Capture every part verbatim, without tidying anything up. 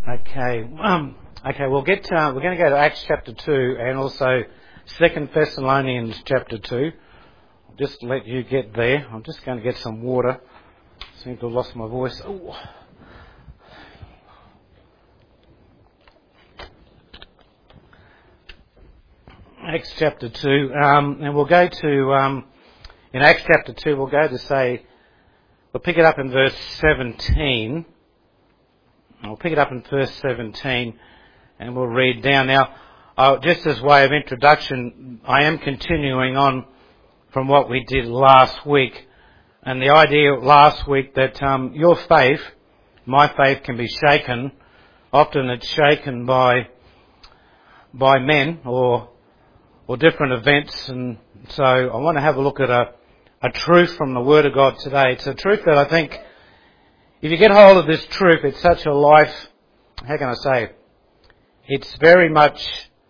Okay. Um, okay. We'll get. Uh, we're going to go to Acts chapter two and also Second Thessalonians chapter two. I'll just let you get there. I'm just going to get some water. Seem to have lost my voice. Ooh. Acts chapter two, um, and we'll go to um, in Acts chapter two. We'll go to say we'll pick it up in verse seventeen. I'll pick it up in verse seventeen and we'll read down. Now, uh, just as way of introduction, I am continuing on from what we did last week. And the idea last week that um, your faith, my faith, can be shaken. Often it's shaken by by men or or different events. And so I want to have a look at a, a truth from the Word of God today. It's a truth that I think, if you get hold of this truth, it's such a life, how can I say, it's very much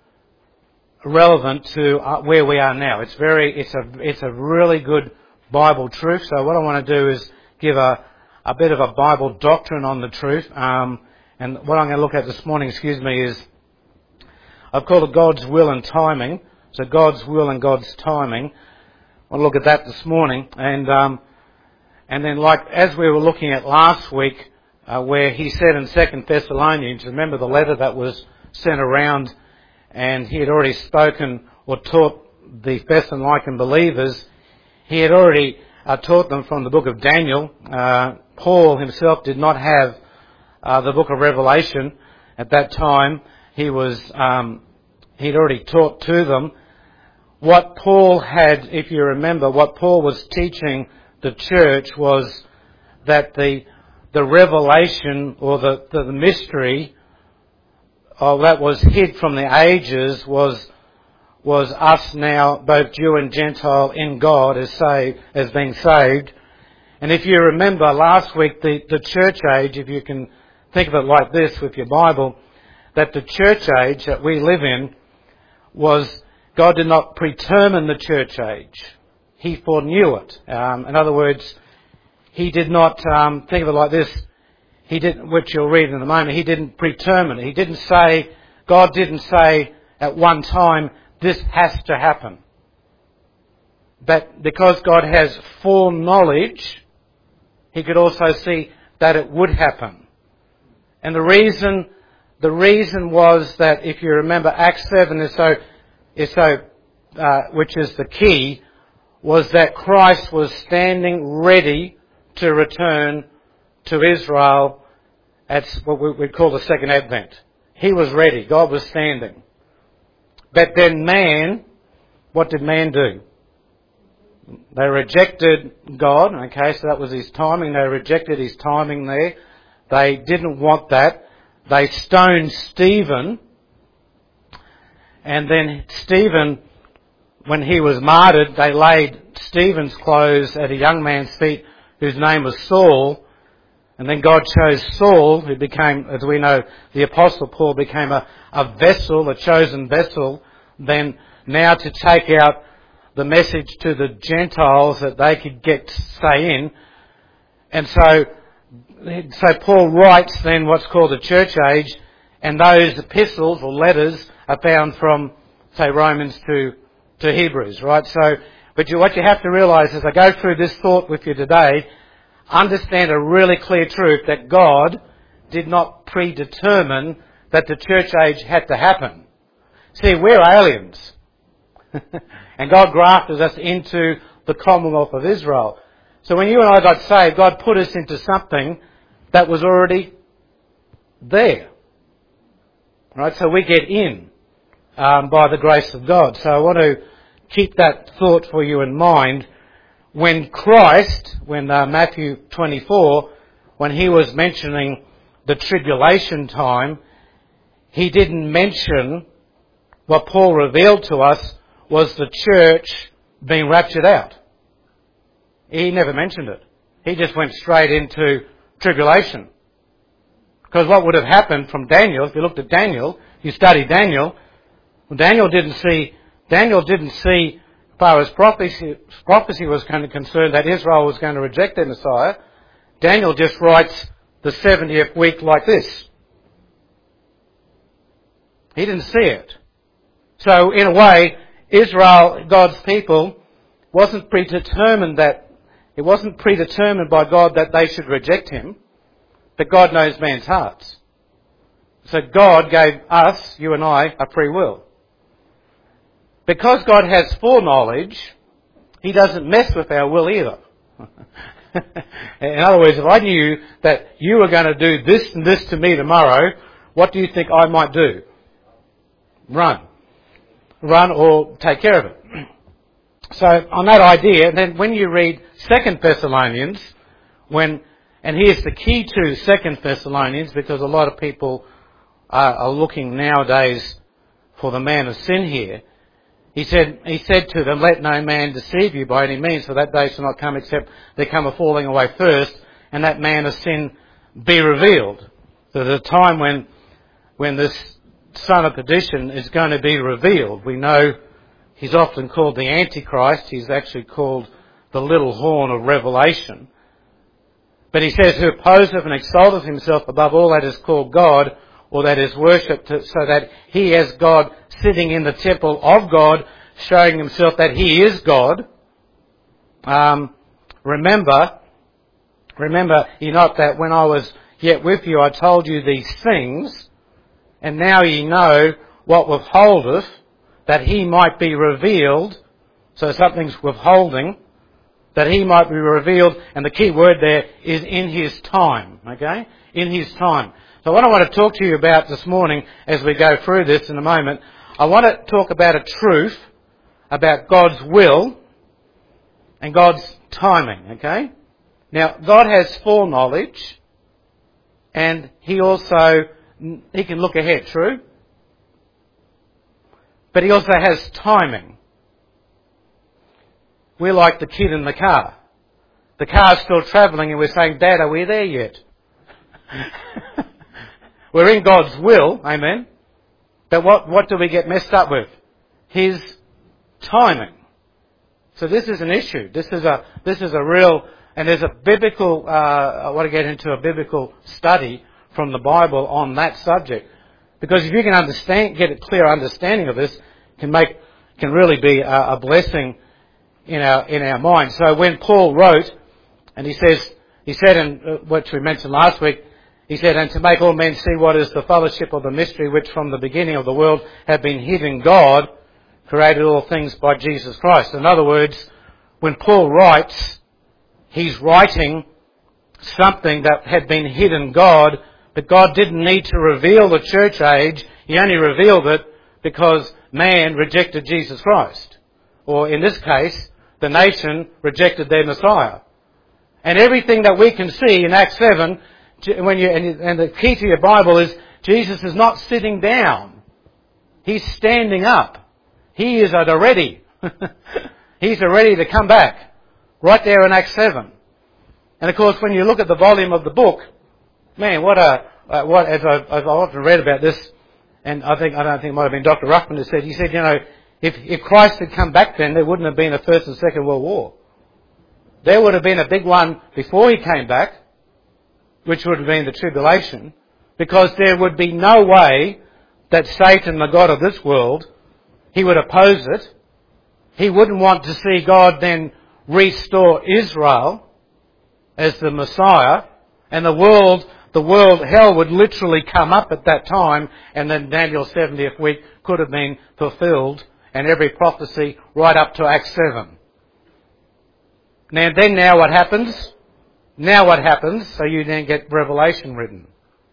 relevant to uh, where we are now. It's very, it's a, it's a really good Bible truth. So what I want to do is give a, a bit of a Bible doctrine on the truth. Um, and what I'm going to look at this morning, excuse me, is I've called it God's will and timing. So God's will and God's timing. I want to look at that this morning. And, um, And then, like as we were looking at last week, uh, where he said in Second Thessalonians, remember the letter that was sent around, and he had already spoken or taught the Thessalonican believers. He had already uh, taught them from the book of Daniel. Uh, Paul himself did not have uh, the book of Revelation at that time. He was um, he'd already taught to them what Paul had. If you remember, what Paul was teaching the church was that the the revelation or the, the, the mystery of that was hid from the ages was was us now, both Jew and Gentile, in God as saved, as being saved. And if you remember last week, the, the church age, if you can think of it like this with your Bible, that the church age that we live in was, God did not predetermine the church age. He foreknew it. Um, in other words, he did not um, think of it like this. He didn't, which you'll read in a moment. He didn't predetermine it. He didn't say. God didn't say at one time this has to happen. But because God has foreknowledge, He could also see that it would happen. And the reason, the reason was that if you remember, Acts seven is so, is so, uh, which is the key, was that Christ was standing ready to return to Israel at what we call the second advent. He was ready. God was standing. But then man, what did man do? They rejected God. Okay, so that was his timing. They rejected his timing there. They didn't want that. They stoned Stephen. And then Stephen, when he was martyred, they laid Stephen's clothes at a young man's feet whose name was Saul. And then God chose Saul, who became, as we know, the Apostle Paul became a, a vessel, a chosen vessel, then now to take out the message to the Gentiles that they could get stay in. And so, so Paul writes then what's called the church age, and those epistles or letters are found from, say, Romans to to Hebrews, right? So, but you, what you have to realise as I go through this thought with you today, understand a really clear truth that God did not predetermine that the church age had to happen. See, we're aliens. And God grafted us into the Commonwealth of Israel. So when you and I got saved, God put us into something that was already there. Right? So we get in. Um, by the grace of God. So I want to keep that thought for you in mind. When Christ, when uh, Matthew twenty-four, when he was mentioning the tribulation time, he didn't mention what Paul revealed to us was the church being raptured out. He never mentioned it. He just went straight into tribulation. Because what would have happened from Daniel, if you looked at Daniel, you studied Daniel, well, Daniel didn't see, Daniel didn't see, as far as prophecy, prophecy was kind of concerned, that Israel was going to reject their Messiah. Daniel just writes the seventieth week like this. He didn't see it. So in a way, Israel, God's people, wasn't predetermined that, it wasn't predetermined by God that they should reject him, but God knows man's hearts. So God gave us, you and I, a free will. Because God has foreknowledge, he doesn't mess with our will either. In other words, if I knew that you were going to do this and this to me tomorrow, what do you think I might do? Run. Run or take care of it. So on that idea, then when you read Second Thessalonians, when, and here's the key to Second Thessalonians, because a lot of people are, are looking nowadays for the man of sin here. He said, he said to them, let no man deceive you by any means, for that day shall not come except there come a falling away first, and that man of sin be revealed. So there's a time when, when this son of perdition is going to be revealed. We know he's often called the Antichrist. He's actually called the little horn of Revelation. But he says, who opposeth and exalteth himself above all that is called God, or that is worshipped, so that he as God sitting in the temple of God, showing himself that he is God. Um, remember, remember, ye not that when I was yet with you, I told you these things, and now ye know what withholdeth, that he might be revealed. So something's withholding, that he might be revealed, and the key word there is in his time, okay? In his time. So what I want to talk to you about this morning as we go through this in a moment, I want to talk about a truth about God's will and God's timing, okay? Now, God has foreknowledge, and he also, he can look ahead, true? But he also has timing. We're like the kid in the car. The car's still travelling and we're saying, Dad, are we there yet? We're in God's will, amen. But what, what do we get messed up with? His timing. So this is an issue. This is a, this is a real, and there's a biblical, uh, I want to get into a biblical study from the Bible on that subject. Because if you can understand, get a clear understanding of this, can make, can really be a, a blessing in our, in our minds. So when Paul wrote, and he says, he said in, uh, what we mentioned last week, he said, and to make all men see what is the fellowship of the mystery which from the beginning of the world had been hid in God, created all things by Jesus Christ. In other words, when Paul writes, he's writing something that had been hid in God, but God didn't need to reveal the church age. He only revealed it because man rejected Jesus Christ. Or in this case, the nation rejected their Messiah. And everything that we can see in Acts seven, when you, and the key to your Bible is Jesus is not sitting down. He's standing up. He is at a ready. He's ready to come back. Right there in Acts seven. And of course, when you look at the volume of the book, man, what a, uh, what, as I've, I've often read about this, and I think, I don't think it might have been Doctor Ruffman who said, he said, you know, if, if Christ had come back then, there wouldn't have been a First and Second World War. There would have been a big one before he came back, which would have been the tribulation, because there would be no way that Satan, the God of this world, he would oppose it. He wouldn't want to see God then restore Israel as the Messiah, and the world, the world, hell would literally come up at that time, and then Daniel's seventieth week could have been fulfilled, and every prophecy right up to Acts seven. Now then now what happens? Now what happens? So you then get Revelation written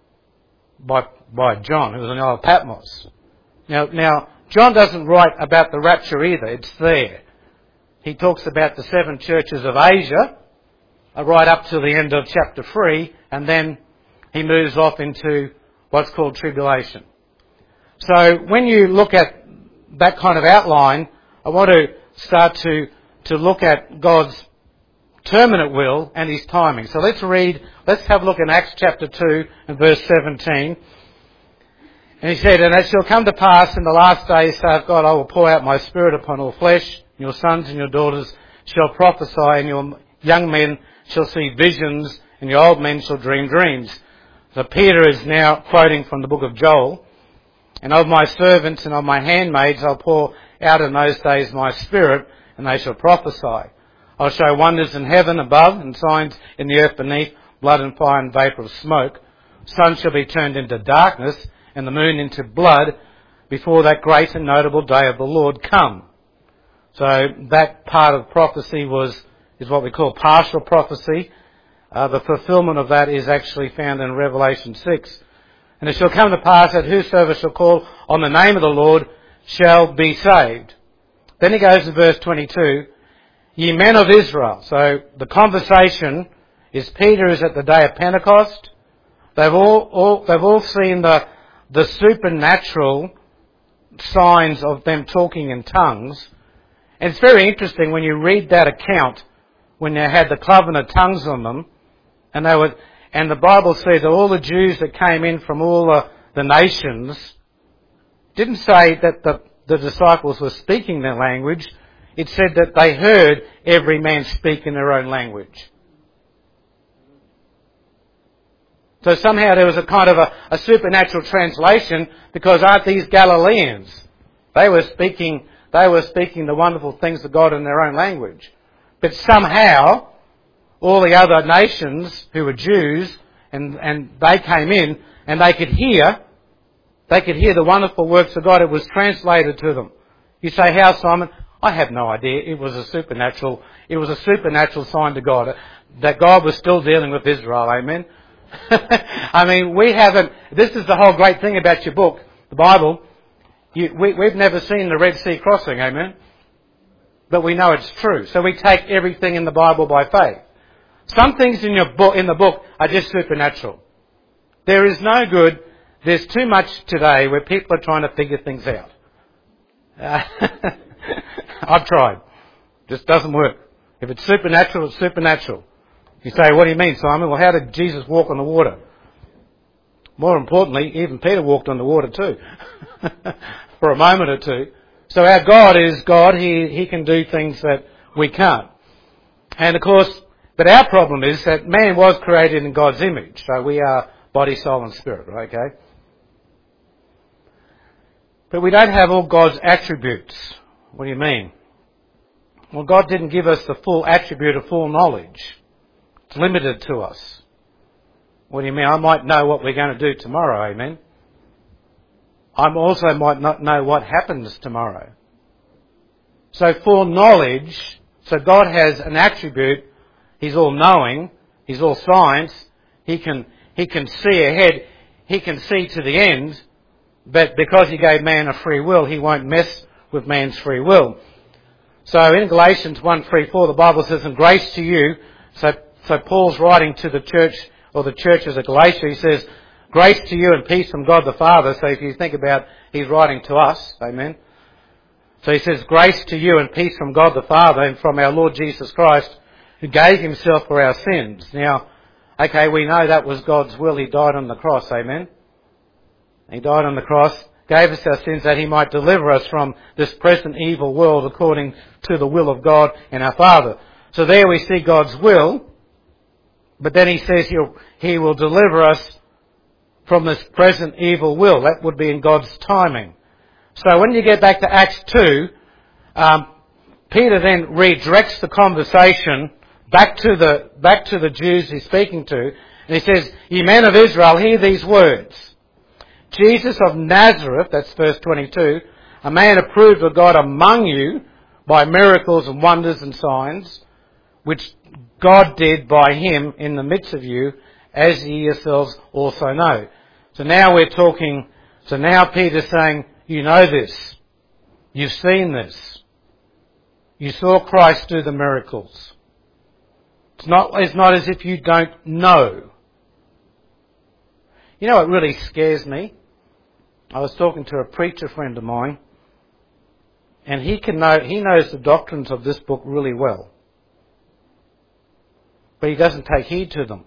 by by John, who was on the Isle of Patmos. Now, now John doesn't write about the rapture either. It's there. He talks about the seven churches of Asia, uh, right up to the end of chapter three, and then he moves off into what's called tribulation. So when you look at that kind of outline, I want to start to to look at God's terminate will and his timing. So let's read, let's have a look in Acts chapter two and verse seventeen. And he said, and it shall come to pass in the last days, saith God, I will pour out my spirit upon all flesh. Your sons and your daughters shall prophesy, and your young men shall see visions, and your old men shall dream dreams. So Peter is now quoting from the book of Joel. And of my servants and of my handmaids I'll pour out in those days my spirit, and they shall prophesy. I'll show wonders in heaven above and signs in the earth beneath, blood and fire and vapour of smoke. Sun shall be turned into darkness and the moon into blood before that great and notable day of the Lord come. So that part of prophecy was is what we call partial prophecy. Uh, the fulfilment of that is actually found in Revelation six. And it shall come to pass that whosoever shall call on the name of the Lord shall be saved. Then he goes to verse twenty-two, ye men of Israel. So the conversation is Peter is at the day of Pentecost. They've all, all they've all seen the the supernatural signs of them talking in tongues. And it's very interesting when you read that account, when they had the cloven of tongues on them, and they were, and the Bible says that all the Jews that came in from all the, the nations, didn't say that the, the disciples were speaking their language. It said that they heard every man speak in their own language. So somehow there was a kind of a, a supernatural translation, because aren't these Galileans? They were speaking, they were speaking the wonderful things of God in their own language. But somehow, all the other nations who were Jews, and, and they came in, and they could hear, they could hear the wonderful works of God. It was translated to them. You say, how, Simon? I have no idea. It was a supernatural, it was a supernatural sign to God, that God was still dealing with Israel. Amen. I mean, we haven't, this is the whole great thing about your book, the Bible. You, we, we've never seen the Red Sea crossing, amen? But we know it's true. So we take everything in the Bible by faith. Some things in your book, in the book are just supernatural. There is no good, there's too much today where people are trying to figure things out. Uh, I've tried. Just doesn't work. If it's supernatural, it's supernatural. You say, what do you mean, Simon? Well, how did Jesus walk on the water? More importantly, even Peter walked on the water too. For a moment or two. So our God is God. He, he can do things that we can't. And of course, but our problem is that man was created in God's image. So we are body, soul and spirit, okay? But we don't have all God's attributes. What do you mean? Well, God didn't give us the full attribute of full knowledge. It's limited to us. What do you mean? I might know what we're going to do tomorrow, amen? I also might not know what happens tomorrow. So full knowledge, so God has an attribute. He's all-knowing. He's all-science. He can, he can see ahead. He can see to the end. But because he gave man a free will, he won't mess with man's free will. So in Galatians one, three, four, the Bible says, and grace to you. So, so Paul's writing to the church, or the churches of Galatia. He says, grace to you and peace from God the Father. So if you think about, he's writing to us. Amen. So he says, grace to you and peace from God the Father and from our Lord Jesus Christ, who gave himself for our sins. Now, okay, we know that was God's will. He died on the cross. Amen. He died on the cross, gave us our sins that he might deliver us from this present evil world according to the will of God and our Father. So there we see God's will, but then he says he'll, he will deliver us from this present evil will. That would be in God's timing. So when you get back to Acts two, um, Peter then redirects the conversation back to the back to the Jews he's speaking to, and he says, ye men of Israel, hear these words. Jesus of Nazareth, that's verse twenty-two, a man approved of God among you by miracles and wonders and signs, which God did by him in the midst of you, as ye yourselves also know. So now we're talking, so now Peter's saying, you know this. You've seen this. You saw Christ do the miracles. It's not, it's not as if you don't know. You know what really scares me? I was talking to a preacher friend of mine, and he can know, he knows the doctrines of this book really well. But he doesn't take heed to them.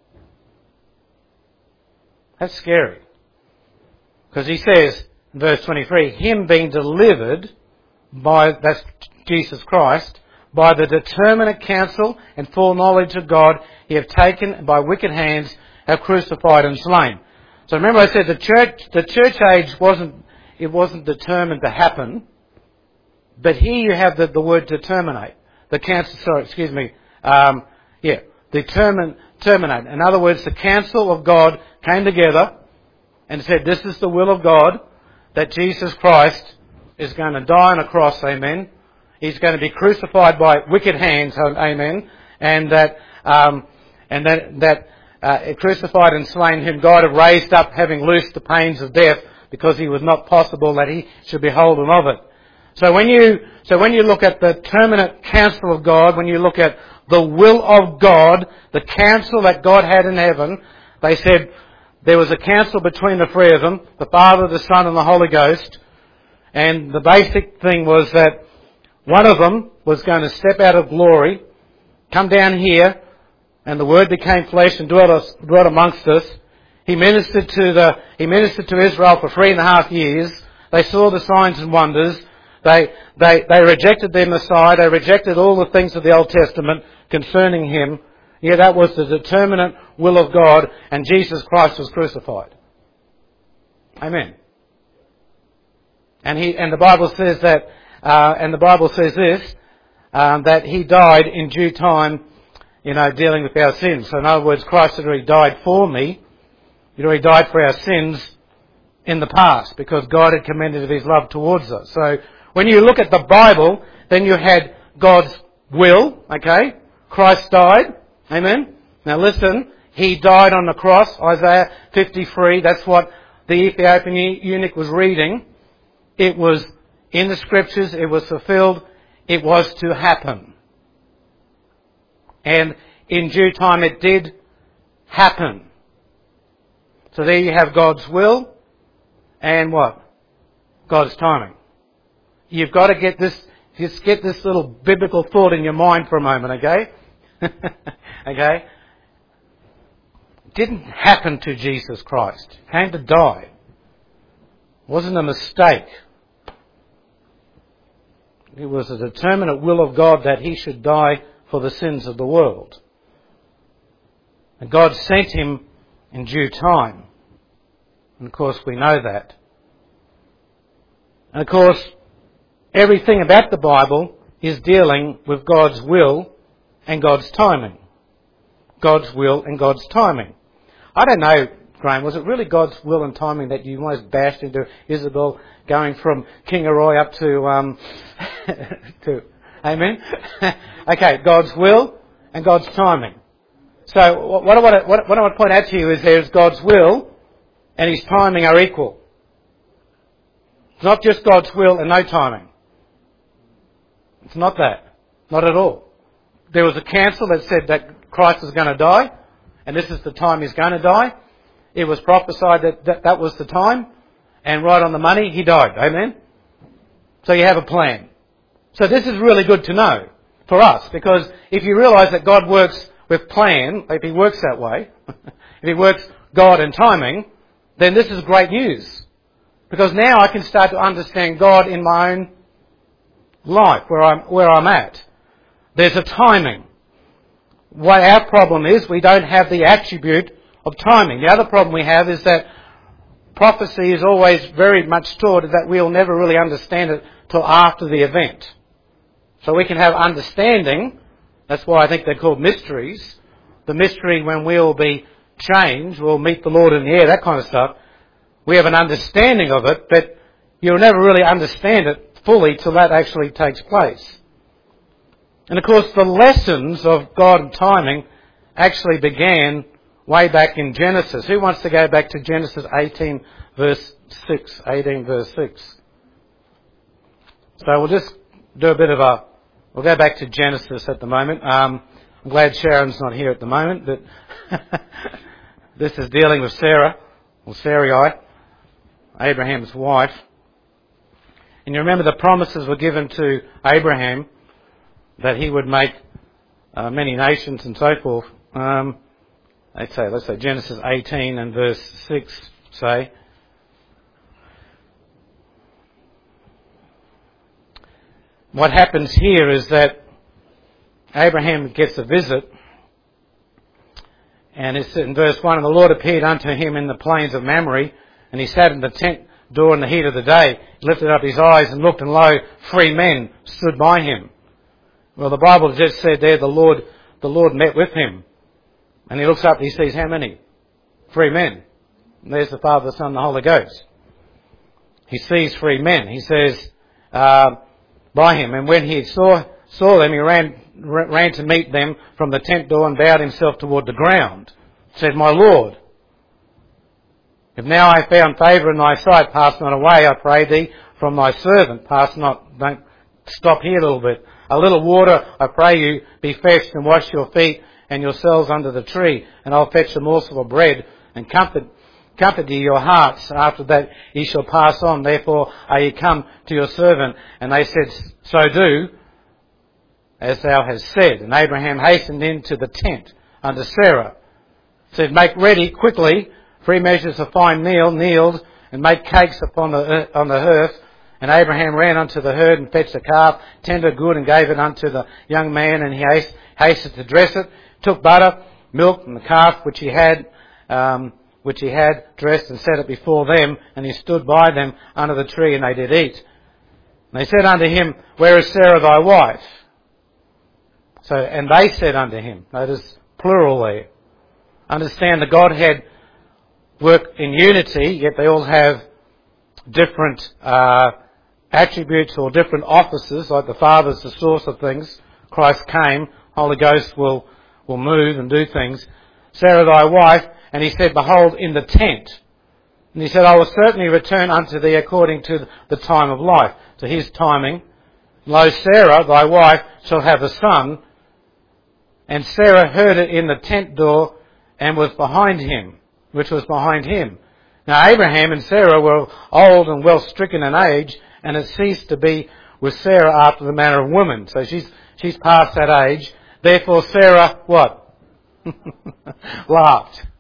That's scary. Because he says, in verse twenty-three, him being delivered by, that's Jesus Christ, by the determinate counsel and full knowledge of God, he have taken by wicked hands, have crucified and slain. So remember I said the church, the church age wasn't, it wasn't determined to happen. But here you have the, the word to terminate. The council, sorry, excuse me, um, yeah, determine, terminate. In other words, the council of God came together and said, this is the will of God, that Jesus Christ is going to die on a cross, amen. He's going to be crucified by wicked hands, amen. And that, um, and that, that, uh, crucified and slain whom God had raised up, having loosed the pains of death, because he was not possible that he should be holden of it. So when you, so when you look at the terminate counsel of God, when you look at the will of God, the counsel that God had in heaven, they said there was a counsel between the three of them, the Father, the Son and the Holy Ghost, and the basic thing was that one of them was going to step out of glory, come down here, and the Word became flesh and dwelt, us, dwelt amongst us. He ministered to the, he ministered to Israel for three and a half years. They saw the signs and wonders. They, they, they rejected their Messiah. They rejected all the things of the Old Testament concerning Him. Yeah, that was the determinate will of God, and Jesus Christ was crucified. Amen. And he, and the Bible says that, uh, and the Bible says this, um, that He died in due time, you know, dealing with our sins. So in other words, Christ had already died for me. He'd already died for our sins in the past, because God had commended His love towards us. So when you look at the Bible, then you had God's will, okay? Christ died, amen? Now listen, He died on the cross, Isaiah fifty-three, that's what the Ethiopian eunuch was reading. It was in the Scriptures, it was fulfilled, it was to happen. And in due time it did happen. So there you have God's will and what? God's timing. You've got to get this, just get this little biblical thought in your mind for a moment, okay? Okay? Didn't happen to Jesus Christ. Came to die. Wasn't a mistake. It was a determinate will of God that He should die for the sins of the world. And God sent Him in due time. And of course we know that. And of course, everything about the Bible is dealing with God's will and God's timing. God's will and God's timing. I don't know, Graham, was it really God's will and timing that you almost bashed into Isabel going from Kingaroy up to, um, to, amen? Okay, God's will and God's timing. So what I want to, what I want to point out to you is there's God's will and His timing are equal. It's not just God's will and no timing. It's not that. Not at all. There was a council that said that Christ was going to die, and this is the time He's going to die. It was prophesied that that, that was the time, and right on the money, He died. Amen? So you have a plan. So this is really good to know for us, because if you realise that God works with plan, if He works that way, if He works God and timing, then this is great news. Because now I can start to understand God in my own life, where I'm, where I'm at. There's a timing. What our problem is, we don't have the attribute of timing. The other problem we have is that prophecy is always very much taught that we'll never really understand it till after the event. So we can have understanding. That's why I think they're called mysteries. The mystery when we'll be changed, we'll meet the Lord in the air, that kind of stuff. We have an understanding of it, but you'll never really understand it fully till that actually takes place. And of course the lessons of God and timing actually began way back in Genesis. Who wants to go back to Genesis eighteen verse six? eighteen verse six. So we'll just do a bit of a, we'll go back to Genesis at the moment. Um, I'm glad Sharon's not here at the moment, but this is dealing with Sarah, or Sarai, Abraham's wife. And you remember the promises were given to Abraham that he would make uh, many nations and so forth. Um, let's say, let's say Genesis eighteen and verse six say, what happens here is that Abraham gets a visit, And it's in verse one, and the Lord appeared unto him in the plains of Mamre, and he sat in the tent door in the heat of the day. He lifted up his eyes and looked, and lo, three men stood by him. Well, the Bible just said there the Lord, the Lord met with him. And he looks up and he sees how many? Three men. And there's the Father, the Son, and the Holy Ghost. He sees three men. He says, uh, by him. And when he saw, saw them, he ran, ran to meet them from the tent door and bowed himself toward the ground. Said, My Lord, if now I found favour in thy sight, pass not away, I pray thee, from thy servant. Pass not, don't stop here a little bit. A little water, I pray you, be fetched and wash your feet and yourselves under the tree, and I'll fetch a morsel of bread and comfort, comfort ye your hearts. After that ye shall pass on. Therefore are ye come to your servant. And they said, So do, as thou hast said. And Abraham hastened into the tent unto Sarah, said, Make ready quickly three measures of fine meal, kneeled, and make cakes upon the on the hearth. And Abraham ran unto the herd and fetched a calf, tender good, and gave it unto the young man, and he hasted to dress it. Took butter, milk, and the calf which he had, um, which he had dressed, and set it before them. And he stood by them under the tree, and they did eat. And they said unto him, Where is Sarah thy wife? So, and they said unto him, notice plural there. Understand the Godhead work in unity, yet they all have different uh, attributes or different offices. Like the Father's the source of things. Christ came. Holy Ghost will, will move and do things. Sarah thy wife, and he said, Behold, in the tent. And he said, I will certainly return unto thee according to the time of life. To his timing. Lo, Sarah thy wife shall have a son. And Sarah heard it in the tent door and was behind him, which was behind him. Now Abraham and Sarah were old and well stricken in age, and it ceased to be with Sarah after the manner of women. So she's she's past that age. Therefore Sarah, what? Laughed.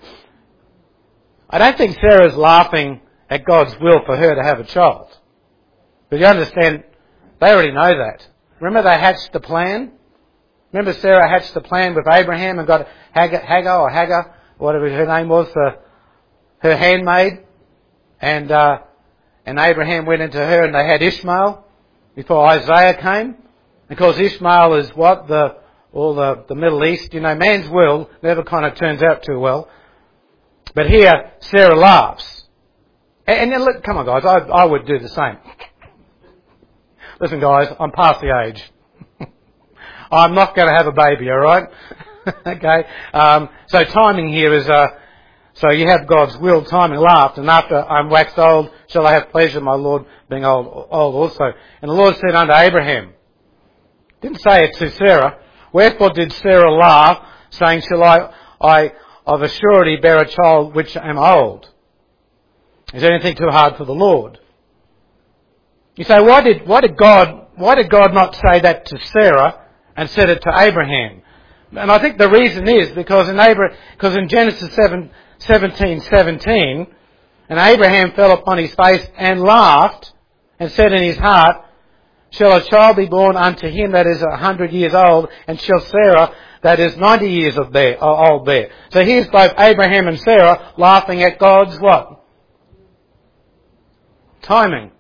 I don't think Sarah's laughing at God's will for her to have a child. But you understand, they already know that. Remember they hatched the plan? Remember Sarah hatched the plan with Abraham and got Hagar, Hagar or Hagar, whatever her name was, uh, her handmaid, and uh, and Abraham went into her, and they had Ishmael before Isaiah came. Because Ishmael is what the all the, the Middle East, you know, man's will never kind of turns out too well. But here Sarah laughs, and, and then, come on, guys, I, I would do the same. Listen, guys, I'm past the age. I'm not going to have a baby, all right? Okay. Um, so timing here is. Uh, So you have God's will, timing, laughed, and after I'm waxed old, shall I have pleasure, my Lord, being old, old also. And the Lord said unto Abraham, didn't say it to Sarah, Wherefore did Sarah laugh, saying, Shall I, I of a surety bear a child which am old? Is anything too hard for the Lord? You say, why did, why did God, why did God not say that to Sarah and said it to Abraham? And I think the reason is because in Abraham, because in Genesis seven, seventeen seventeen, and Abraham fell upon his face and laughed and said in his heart, Shall a child be born unto him that is a hundred years old, and shall Sarah that is ninety years of bear, old bear? So here's both Abraham and Sarah laughing at God's what? Timing.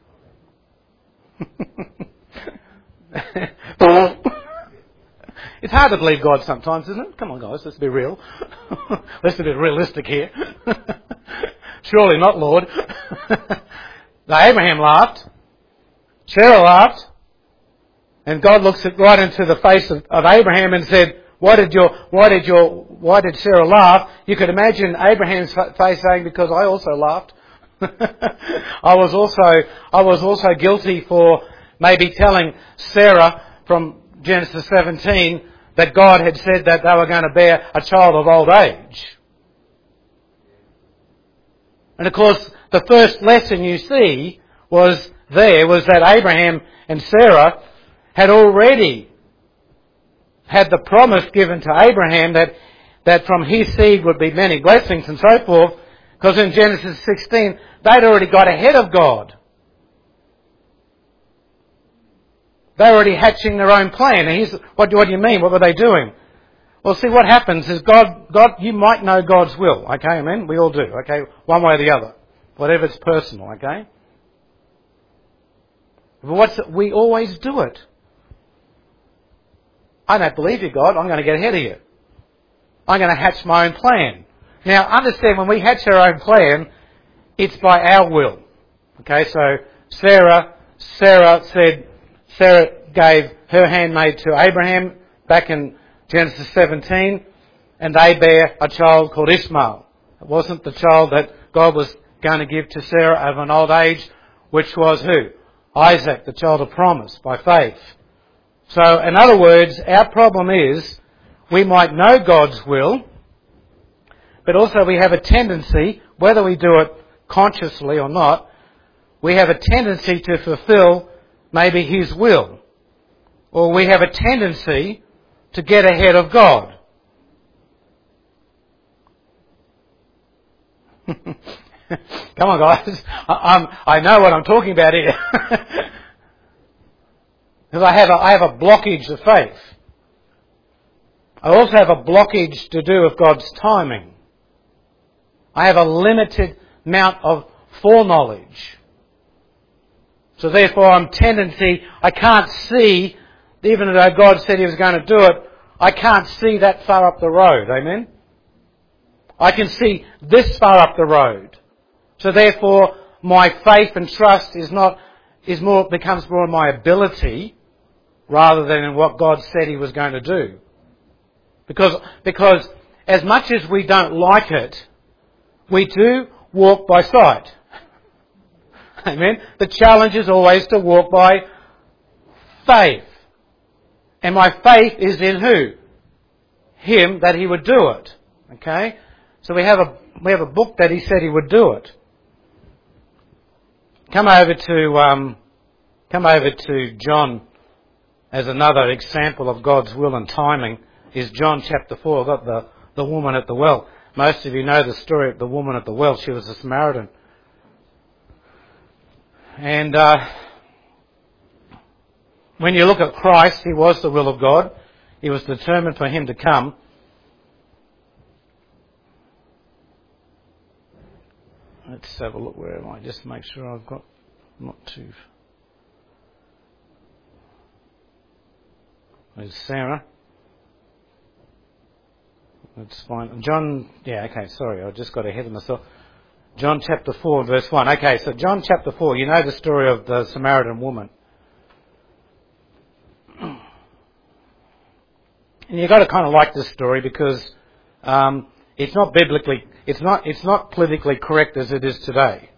It's hard to believe God sometimes, isn't it? Come on, guys, let's be real. Let's be realistic here. Surely not, Lord. Now, Abraham laughed. Sarah laughed. And God looks at, right into the face of, of Abraham and said, why did your, why did your, why did Sarah laugh? You could imagine Abraham's face saying, because I also laughed. I was also, I was also guilty for maybe telling Sarah from Genesis seventeen that God had said that they were going to bear a child of old age. And of course, the first lesson you see was there was that Abraham and Sarah had already had the promise given to Abraham that, that from his seed would be many blessings and so forth, because in Genesis sixteen, they'd already got ahead of God. They were already hatching their own plan. And here's, what, what do you mean? What were they doing? Well, see, what happens is God, God, you might know God's will, okay, amen? We all do, okay, one way or the other. Whatever it's personal, okay? But what's it? We always do it. I don't believe you, God, I'm going to get ahead of you. I'm going to hatch my own plan. Now, understand, when we hatch our own plan, it's by our will. Okay, so Sarah, Sarah said, Sarah gave her handmaid to Abraham back in Genesis seventeen, and they bear a child called Ishmael. It wasn't the child that God was going to give to Sarah of an old age, which was who? Isaac, the child of promise, by faith. So, in other words, our problem is we might know God's will, but also we have a tendency, whether we do it consciously or not, we have a tendency to fulfill maybe His will. Or we have a tendency to get ahead of God. Come on, guys. I, I'm, I know what I'm talking about here. Because I have a, I have a blockage of faith. I also have a blockage to do with God's timing. I have a limited amount of foreknowledge. So therefore I'm tendency, I can't see, even though God said He was going to do it, I can't see that far up the road. Amen? I can see this far up the road. So therefore my faith and trust is not, is more, becomes more in my ability rather than in what God said He was going to do. Because, because as much as we don't like it, we do walk by sight. Amen? The challenge is always to walk by faith. And my faith is in who? Him, that He would do it. Okay? So we have a, we have a book that He said He would do it. Come over to, um, come over to John as another example of God's will and timing. Is John chapter four. I've got the, the woman at the well. Most of you know the story of the woman at the well. She was a Samaritan. And uh, when you look at Christ, He was the will of God. He was determined for Him to come. Let's have a look. Where am I? Just make sure I've got not too... There's Sarah. That's fine. John, yeah, okay, sorry, I just got ahead of myself. John chapter four, verse one. Okay, so John chapter four, you know the story of the Samaritan woman. And you've got to kind of like this story because um, it's not biblically, it's not, it's not politically correct as it is today.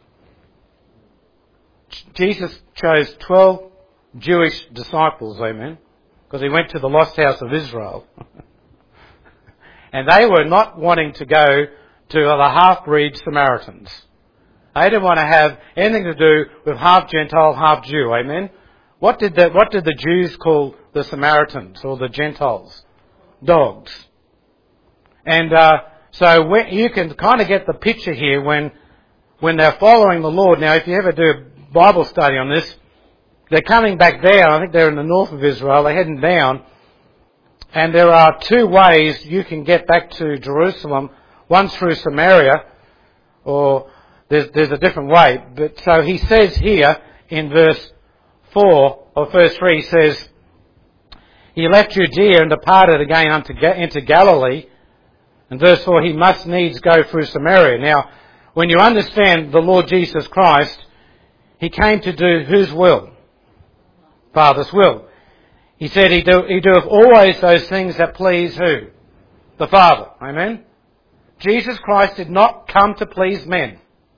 Jesus chose twelve Jewish disciples, amen, because He went to the lost house of Israel. And they were not wanting to go to the half-breed Samaritans. They didn't want to have anything to do with half Gentile, half Jew. Amen? What did the, what did the Jews call the Samaritans or the Gentiles? Dogs. And uh, so when, you can kind of get the picture here when when they're following the Lord. Now, if you ever do a Bible study on this, they're coming back down. I think they're in the north of Israel. They're heading down. And there are two ways you can get back to Jerusalem. One through Samaria, or there's, there's a different way. But so he says here in verse four, or verse three, he says, He left Judea and departed again unto, into Galilee. And verse four, He must needs go through Samaria. Now, when you understand the Lord Jesus Christ, He came to do whose will? Father's will. He said he, do, he doeth always those things that please who? The Father. Amen? Jesus Christ did not come to please men.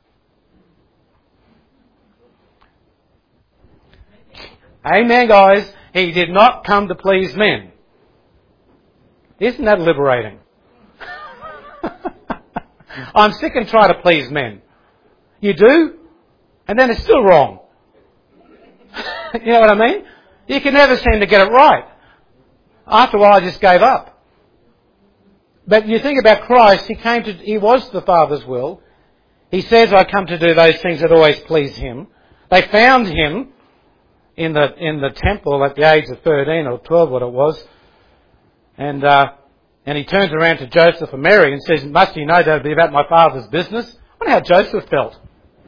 Amen, guys. He did not come to please men. Isn't that liberating? I'm sick and tired of please men. You do? And then it's still wrong. You know what I mean? You can never seem to get it right. After a while, I just gave up. But you think about Christ, He came to, He was the Father's will. He says, I come to do those things that always please Him. They found Him in the, in the temple at the age of thirteen or twelve, what it was. And, uh, And he turns around to Joseph and Mary and says, must you know that it'll be about my father's business? I wonder how Joseph felt.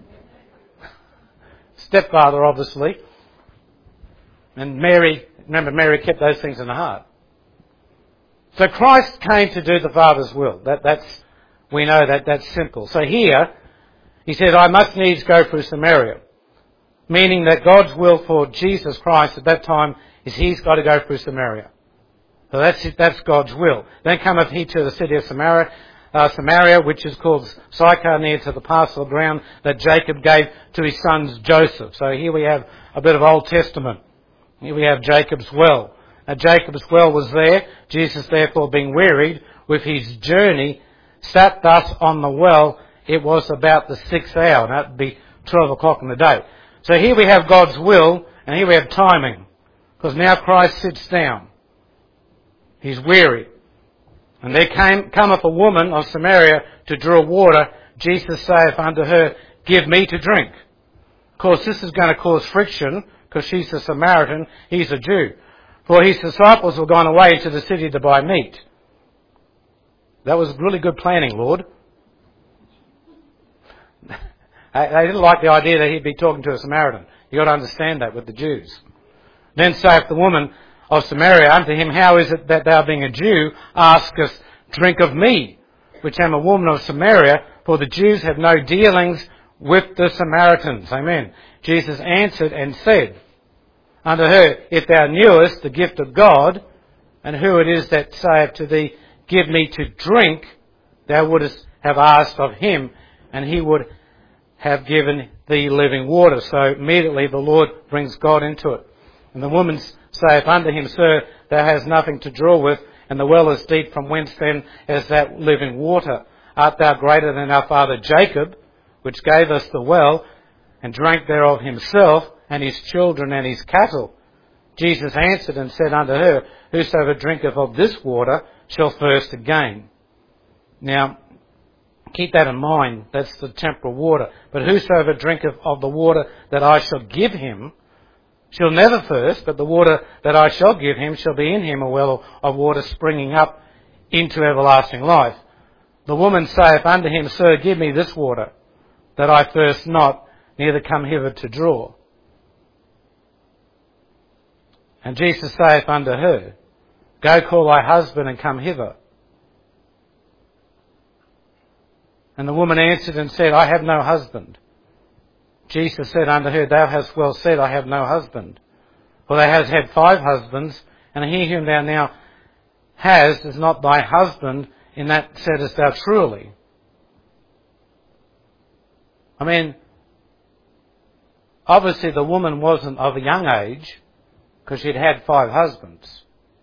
Stepfather, obviously. And Mary, remember Mary kept those things in her heart. So Christ came to do the Father's will. That, that's, we know that that's simple. So here, he said, I must needs go through Samaria. Meaning that God's will for Jesus Christ at that time is he's got to go through Samaria. So that's it, that's God's will. Then cometh he to the city of Samaria, uh, Samaria, which is called Sychar, near to the parcel of ground that Jacob gave to his sons Joseph. So here we have a bit of Old Testament. Here we have Jacob's well. Now Jacob's well was there. Jesus, therefore, being wearied with his journey, sat thus on the well. It was about the sixth hour. That would be twelve o'clock in the day. So here we have God's will, and here we have timing. Because now Christ sits down. He's weary. And there came, cometh a woman of Samaria to draw water. Jesus saith unto her, give me to drink. Of course, this is going to cause friction, because she's a Samaritan, he's a Jew. For his disciples were gone away into the city to buy meat. That was really good planning, Lord. They didn't like the idea that he'd be talking to a Samaritan. You've got to understand that with the Jews. Then saith the woman of Samaria unto him, how is it that thou being a Jew askest drink of me, which am a woman of Samaria? For the Jews have no dealings with the Samaritans. Amen. Jesus answered and said unto her, if thou knewest the gift of God, and who it is that saith to thee, give me to drink, thou wouldest have asked of him, and he would have given thee living water. So immediately the Lord brings God into it. And the woman saith unto him, sir, thou hast nothing to draw with, and the well is deep. From whence then is that living water? Art thou greater than our father Jacob, which gave us the well, and drank thereof himself, and his children, and his cattle? Jesus answered and said unto her, whosoever drinketh of this water shall thirst again. Now, keep that in mind. That's the temporal water. But whosoever drinketh of the water that I shall give him shall never thirst, but the water that I shall give him shall be in him a well of water springing up into everlasting life. The woman saith unto him, sir, give me this water, that I thirst not, neither come hither to draw. And Jesus saith unto her, go call thy husband and come hither. And the woman answered and said, I have no husband. Jesus said unto her, thou hast well said, I have no husband. For thou hast had five husbands, and he whom thou now hast is not thy husband, in that saidest thou truly. I mean, obviously the woman wasn't of a young age, because she'd had five husbands.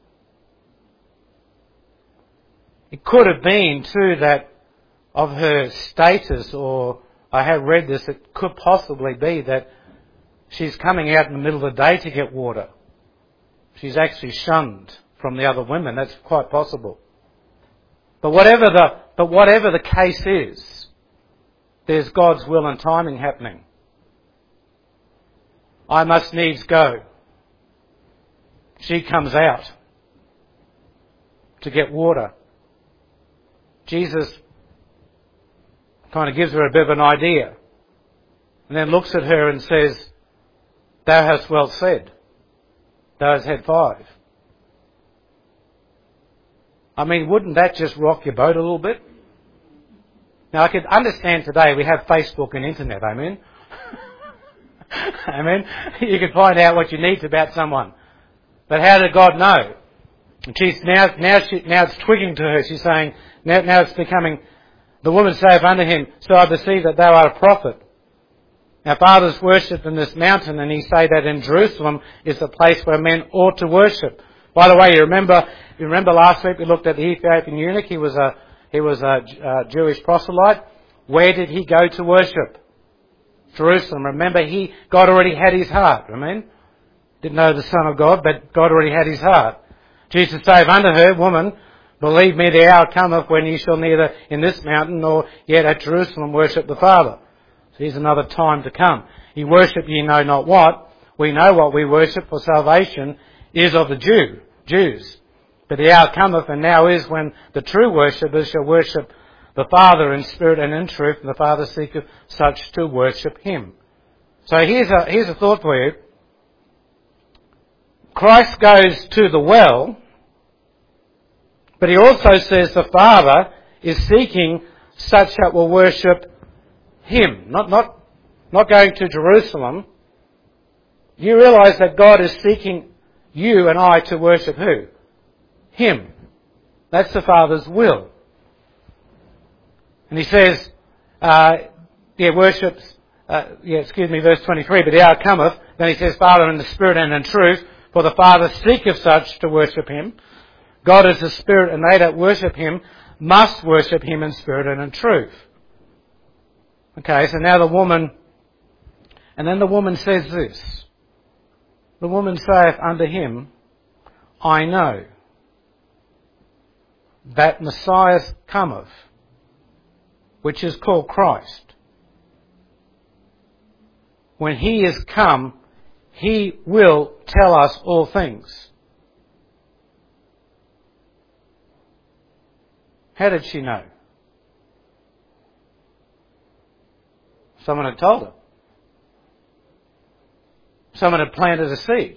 It could have been too that of her status, or I have read this, it could possibly be that she's coming out in the middle of the day to get water. She's actually shunned from the other women. That's quite possible. But whatever the, but whatever the case is, there's God's will and timing happening. I must needs go. She comes out to get water. Jesus kind of gives her a bit of an idea, and then looks at her and says, thou hast well said, thou hast had five. I mean, wouldn't that just rock your boat a little bit? Now, I could understand today we have Facebook and internet, amen? Amen? You can find out what you need about someone. But how did God know? And she's now, now, she, now it's twigging to her. She's saying, now, now it's becoming, the woman saith unto him, so I perceive that thou art a prophet. Our fathers worshipped in this mountain, and he say that in Jerusalem is the place where men ought to worship. By the way, you remember, you remember last week we looked at the Ethiopian eunuch. He was a, he was a, a Jewish proselyte. Where did he go to worship? Jerusalem. Remember, he, God already had his heart. Amen? Didn't know the Son of God, but God already had his heart. Jesus saith unto her, woman, believe me, the hour cometh when ye shall neither in this mountain nor yet at Jerusalem worship the Father. So here's another time to come. Ye worship ye know not what. We know what we worship, for salvation is of the Jew, Jews. But the hour cometh, and now is, when the true worshippers shall worship the Father in spirit and in truth, and the Father seeketh such to worship him. So here's a, here's a thought for you. Christ goes to the well, but he also says the Father is seeking such that will worship him. Not, not, not going to Jerusalem. You realise that God is seeking you and I to worship who? Him. That's the Father's will. And he says, uh, yeah, worships, uh, yeah, excuse me, verse twenty-three, but the hour cometh, then he says, Father, in the Spirit and in truth, for the Father seeketh such to worship him. God is the Spirit, and they that worship him must worship him in spirit and in truth. Okay, so now the woman, and then the woman says this. The woman saith unto him, I know that Messiah cometh, which is called Christ. When he is come, he will tell us all things. How did she know? Someone had told her. Someone had planted a seed.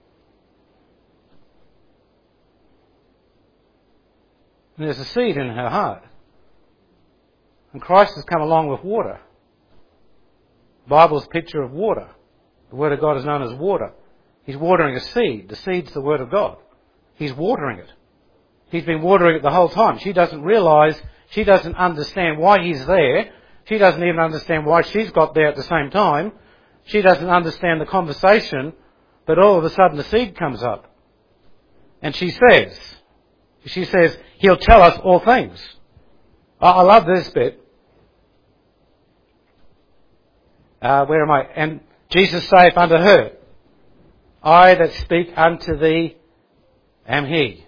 And there's a seed in her heart. And Christ has come along with water. The Bible's picture of water. The Word of God is known as water. He's watering a seed. The seed's the Word of God. He's watering it. He's been watering it the whole time. She doesn't realise, she doesn't understand why he's there. She doesn't even understand why she's got there at the same time. She doesn't understand the conversation, but all of a sudden the seed comes up. And she says, she says, he'll tell us all things. I, I love this bit. Uh, where am I? And Jesus saith unto her, I that speak unto thee am he.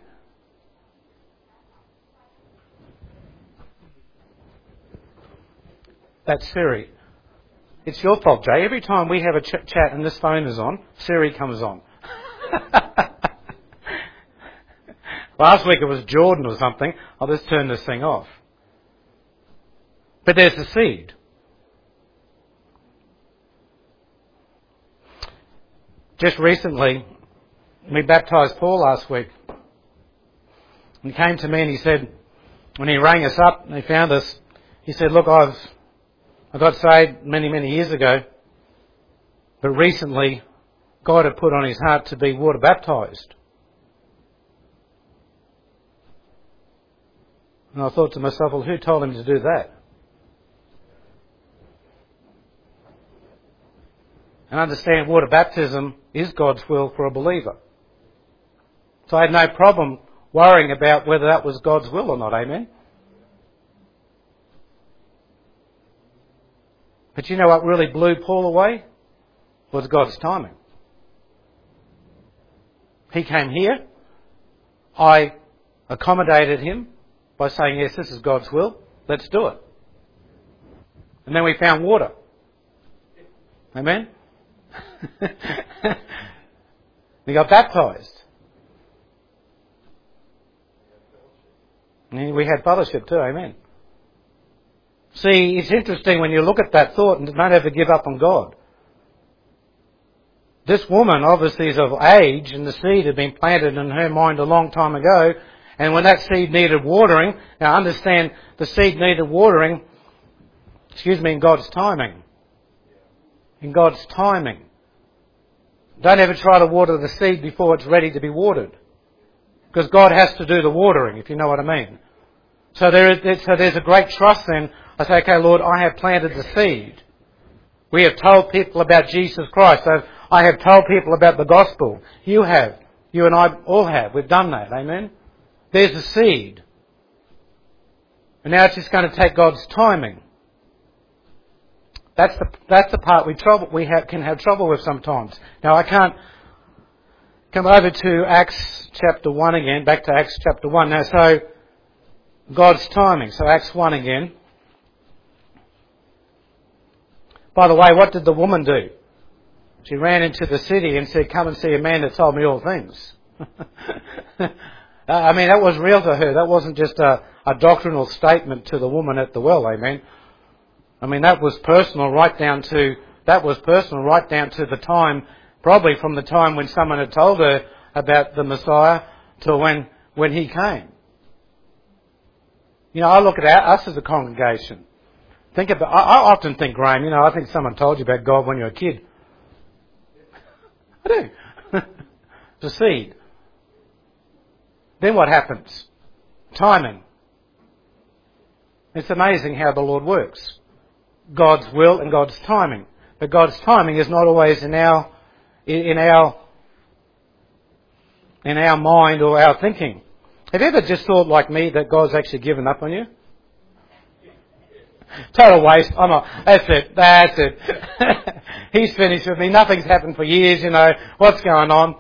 That's Siri. It's your fault, Jay. Every time we have a ch- chat and this phone is on, Siri comes on. Last week it was Jordan or something. I'll just turn this thing off. But there's the seed. Just recently, we baptised Paul last week. He came to me and he said, when he rang us up and he found us, he said, look, I've I got saved many, many years ago, but recently God had put on his heart to be water baptised. And I thought to myself, well, who told him to do that? And understand water baptism is God's will for a believer. So I had no problem worrying about whether that was God's will or not, amen? But you know what really blew Paul away? Was God's timing. He came here. I accommodated him by saying, yes, this is God's will. Let's do it. And then we found water. Amen? We got baptised. And we had fellowship too, amen. See, it's interesting when you look at that thought and don't ever give up on God. This woman obviously is of age and the seed had been planted in her mind a long time ago, and when that seed needed watering, now understand the seed needed watering, excuse me, in God's timing. In God's timing. Don't ever try to water the seed before it's ready to be watered. Because God has to do the watering, if you know what I mean. So there is, so there's a great trust then. I say, okay, Lord, I have planted the seed. We have told people about Jesus Christ. So I have told people about the gospel. You have. You and I all have. We've done that. Amen? There's the seed. And now it's just going to take God's timing. That's the that's the part we trouble we have, can have trouble with sometimes. Now I can't come over to Acts chapter one again, back to Acts chapter one. Now so God's timing. So Acts one again. By the way, what did the woman do? She ran into the city and said, come and see a man that told me all things. Uh, I mean, that was real to her. That wasn't just a, a doctrinal statement to the woman at the well, amen. I mean, that was personal right down to, that was personal right down to the time, probably from the time when someone had told her about the Messiah to when, when he came. You know, I look at our, us as a congregation. Think about, I, I often think, Graham, you know, I think someone told you about God when you were a kid. I do. It's a seed. Then what happens? Timing. It's amazing how the Lord works. God's will and God's timing. But God's timing is not always in our, in our, in our mind or our thinking. Have you ever just thought like me that God's actually given up on you? Total waste. I'm not, that's it, that's it. He's finished with me. Nothing's happened for years, you know. What's going on?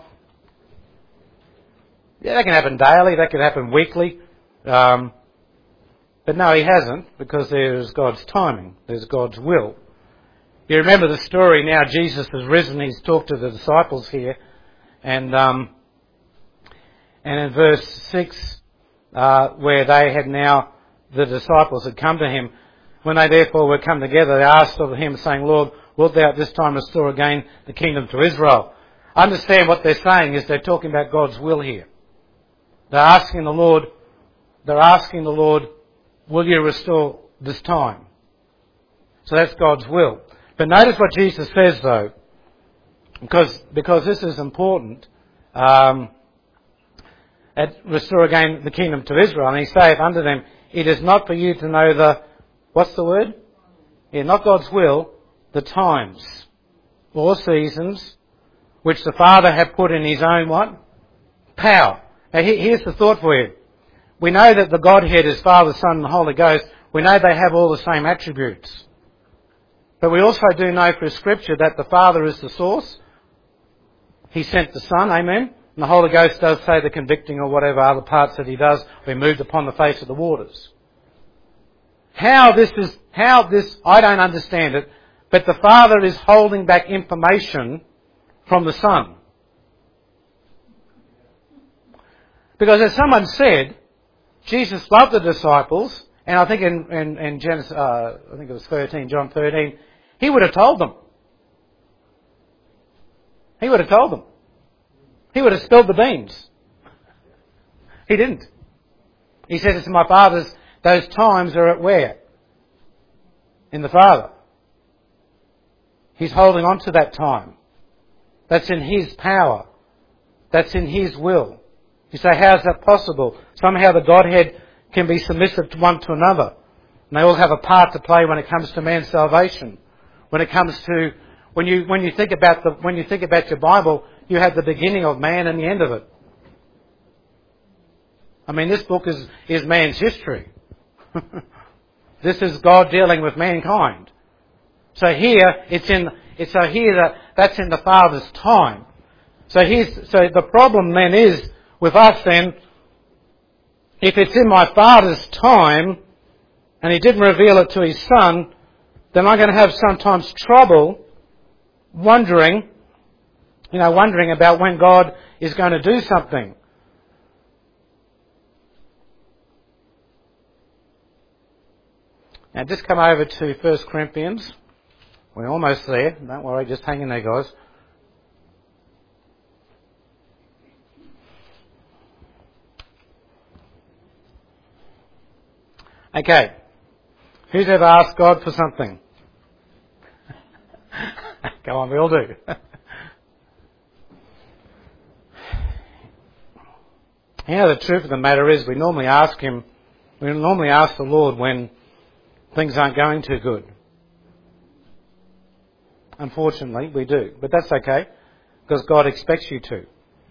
Yeah, that can happen daily. That can happen weekly. Um, but no, he hasn't, because there's God's timing. There's God's will. You remember the story now. Jesus has risen. He's talked to the disciples here. And um, and in verse six, uh, where they had now, the disciples had come to him. When they therefore were come together, they asked of him, saying, Lord, wilt thou at this time restore again the kingdom to Israel? Understand what they're saying is they're talking about God's will here. They're asking the Lord, they're asking the Lord, will you restore this time? So that's God's will. But notice what Jesus says though, because, because this is important. Um, at restore again the kingdom to Israel. And he saith unto them, it is not for you to know the, what's the word? Yeah, not God's will, the times or seasons which the Father hath put in his own what? Power. Now here's the thought for you. We know that the Godhead is Father, Son and Holy Ghost. We know they have all the same attributes. But we also do know through Scripture that the Father is the source. He sent the Son, amen? And the Holy Ghost does say the convicting or whatever other parts that he does, be moved upon the face of the waters. How this is, how this, I don't understand it, but the Father is holding back information from the Son. Because as someone said, Jesus loved the disciples, and I think in, in, in Genesis, uh, I think it was thirteen, John thirteen, he would have told them. He would have told them. He would have spilled the beans. He didn't. He said, it's my Father's, those times are at where? In the Father. He's holding on to that time. That's in His power. That's in His will. You say, how is that possible? Somehow the Godhead can be submissive to one to another. And they all have a part to play when it comes to man's salvation. When it comes to, when you, when you think about the, when you think about your Bible, you have the beginning of man and the end of it. I mean, this book is, is man's history. This is God dealing with mankind. So here, it's in, it's so here that, that's in the Father's time. So here's, so the problem then is, with us then, if it's in my Father's time, and He didn't reveal it to His Son, then I'm going to have sometimes trouble wondering, you know, wondering about when God is going to do something. Now just come over to First Corinthians. We're almost there. Don't worry, just hang in there, guys. Okay. Who's ever asked God for something? Go on, we all do. You know, the truth of the matter is we normally ask Him, we normally ask the Lord when things aren't going too good. Unfortunately, we do. But that's okay, because God expects you to.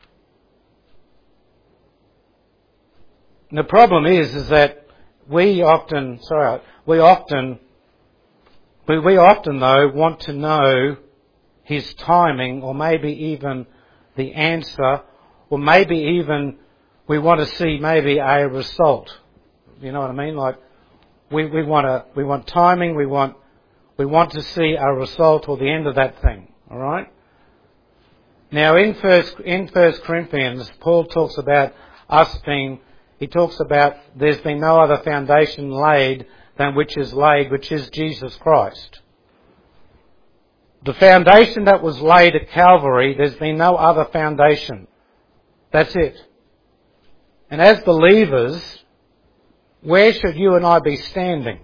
And the problem is, is that we often, sorry, we often, we, we often though want to know His timing, or maybe even the answer, or maybe even we want to see maybe a result. You know what I mean? Like we, we want to, we want timing, we want, we want to see a result or the end of that thing. All right. Now in first in First Corinthians, Paul talks about us being, he talks about there's been no other foundation laid than which is laid, which is Jesus Christ. The foundation that was laid at Calvary, there's been no other foundation. That's it. And as believers, where should you and I be standing?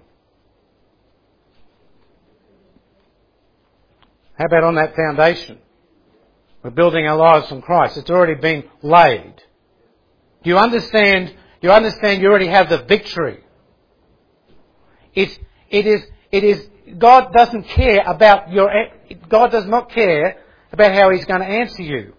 How about on that foundation? We're building our lives on Christ. It's already been laid. Do you understand? Do you understand you already have the victory? It's, it is, it is, God doesn't care about your, God does not care about how He's going to answer you.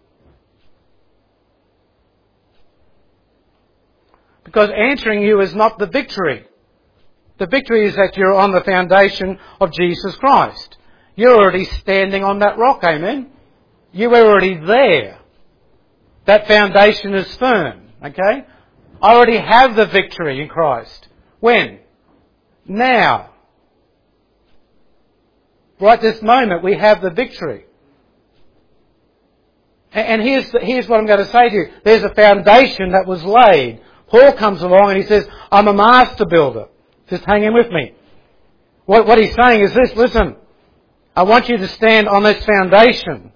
Because answering you is not the victory. The victory is that you're on the foundation of Jesus Christ. You're already standing on that rock, amen? You were already there. That foundation is firm, okay? I already have the victory in Christ. When? Now. Right this moment we have the victory. And here's, here's what I'm going to say to you. There's a foundation that was laid. Paul comes along and he says, I'm a master builder. Just hang in with me. What, what he's saying is this, listen, I want you to stand on this foundation.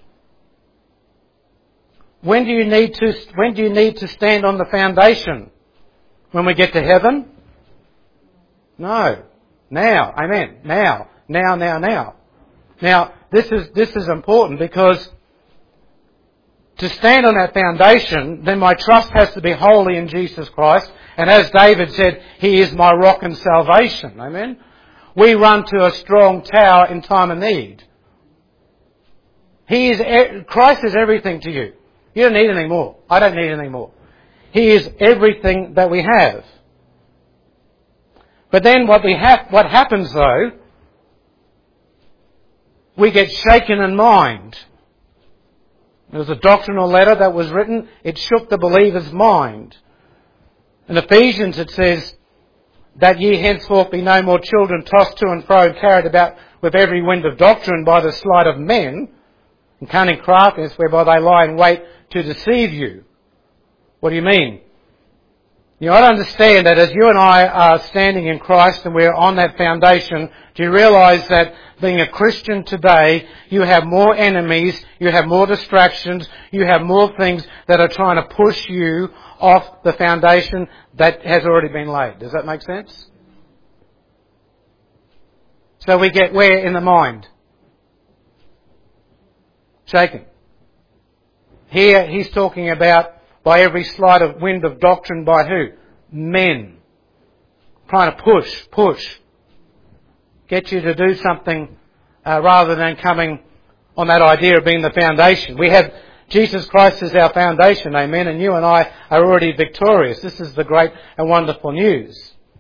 When do you need to, when do you need to stand on the foundation? When we get to heaven? No. Now. Amen. Now. Now, now, now. Now, this is, this is important because to stand on that foundation, then my trust has to be wholly in Jesus Christ. And as David said, He is my rock and salvation. Amen? We run to a strong tower in time of need. He is, Christ is everything to you. You don't need any more. I don't need any more. He is everything that we have. But then what we have, what happens though, we get shaken in mind. There was a doctrinal letter that was written. It shook the believer's mind. In Ephesians it says, that ye henceforth be no more children tossed to and fro and carried about with every wind of doctrine by the sleight of men and cunning craftiness whereby they lie in wait to deceive you. What do you mean? You ought to understand that as you and I are standing in Christ and we're on that foundation, do you realise that being a Christian today, you have more enemies, you have more distractions, you have more things that are trying to push you off the foundation that has already been laid. Does that make sense? So we get where in the mind? Shaken. Here he's talking about by every sleight of wind of doctrine by who? Men. Trying to push, push. Get you to do something uh, rather than coming on that idea of being the foundation. We have Jesus Christ as our foundation, amen, and you and I are already victorious. This is the great and wonderful news.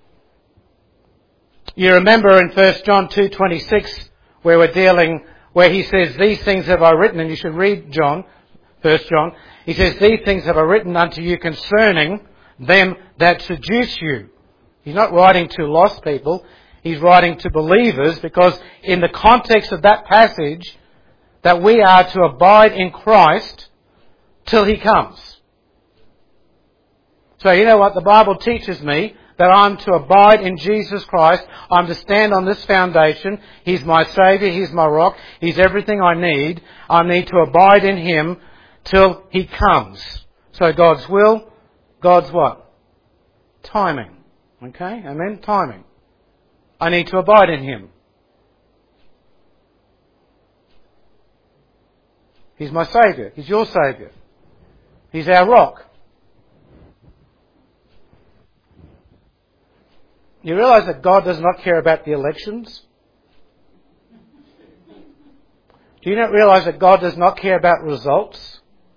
You remember in First John two twenty-six where we're dealing, where he says, these things have I written, and you should read John, First John. He says, these things have I written unto you concerning them that seduce you. He's not writing to lost people. He's writing to believers because in the context of that passage, that we are to abide in Christ till He comes. So you know what? The Bible teaches me that I'm to abide in Jesus Christ. I'm to stand on this foundation. He's my Saviour. He's my rock. He's everything I need. I need to abide in Him till He comes. So God's will, God's what? Timing. Okay? Amen? Timing. I need to abide in Him. He's my Saviour. He's your Saviour. He's our rock. You realise that God does not care about the elections? Do you not realise that God does not care about results?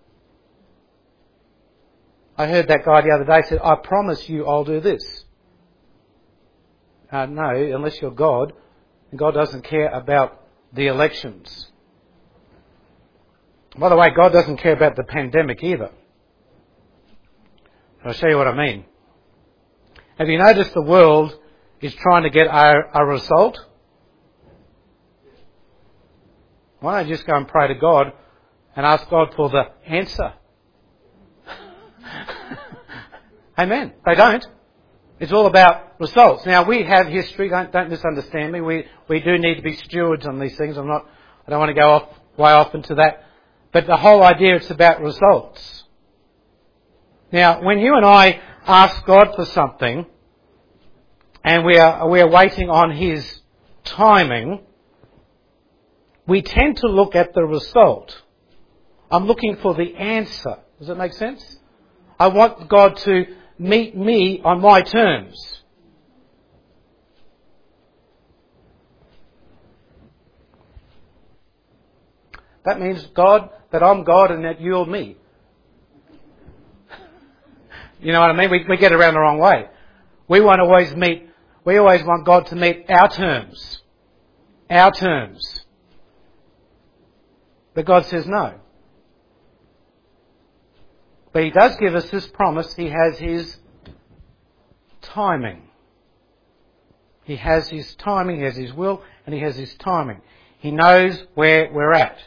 I heard that guy the other day say, I promise you I'll do this. Uh, no, unless you're God. God doesn't care about the elections. By the way, God doesn't care about the pandemic either. I'll show you what I mean. Have you noticed the world is trying to get a, a result? Why don't you just go and pray to God and ask God for the answer? Amen. They don't. It's all about results. Now, we have history. Don't, don't misunderstand me. We, we do need to be stewards on these things. I'm not, I don't want to go off, way off into that. But the whole idea is about results. Now, when you and I ask God for something, and we are, we are waiting on His timing, we tend to look at the result. I'm looking for the answer. Does that make sense? I want God to meet me on my terms. That means, God, that I'm God and that you're me. You know what I mean? We, we get around the wrong way. We want to always meet, we always want God to meet our terms. Our terms. But God says no. But He does give us this promise. He has His timing. He has His timing, He has His will, and He has His timing. He knows where we're at.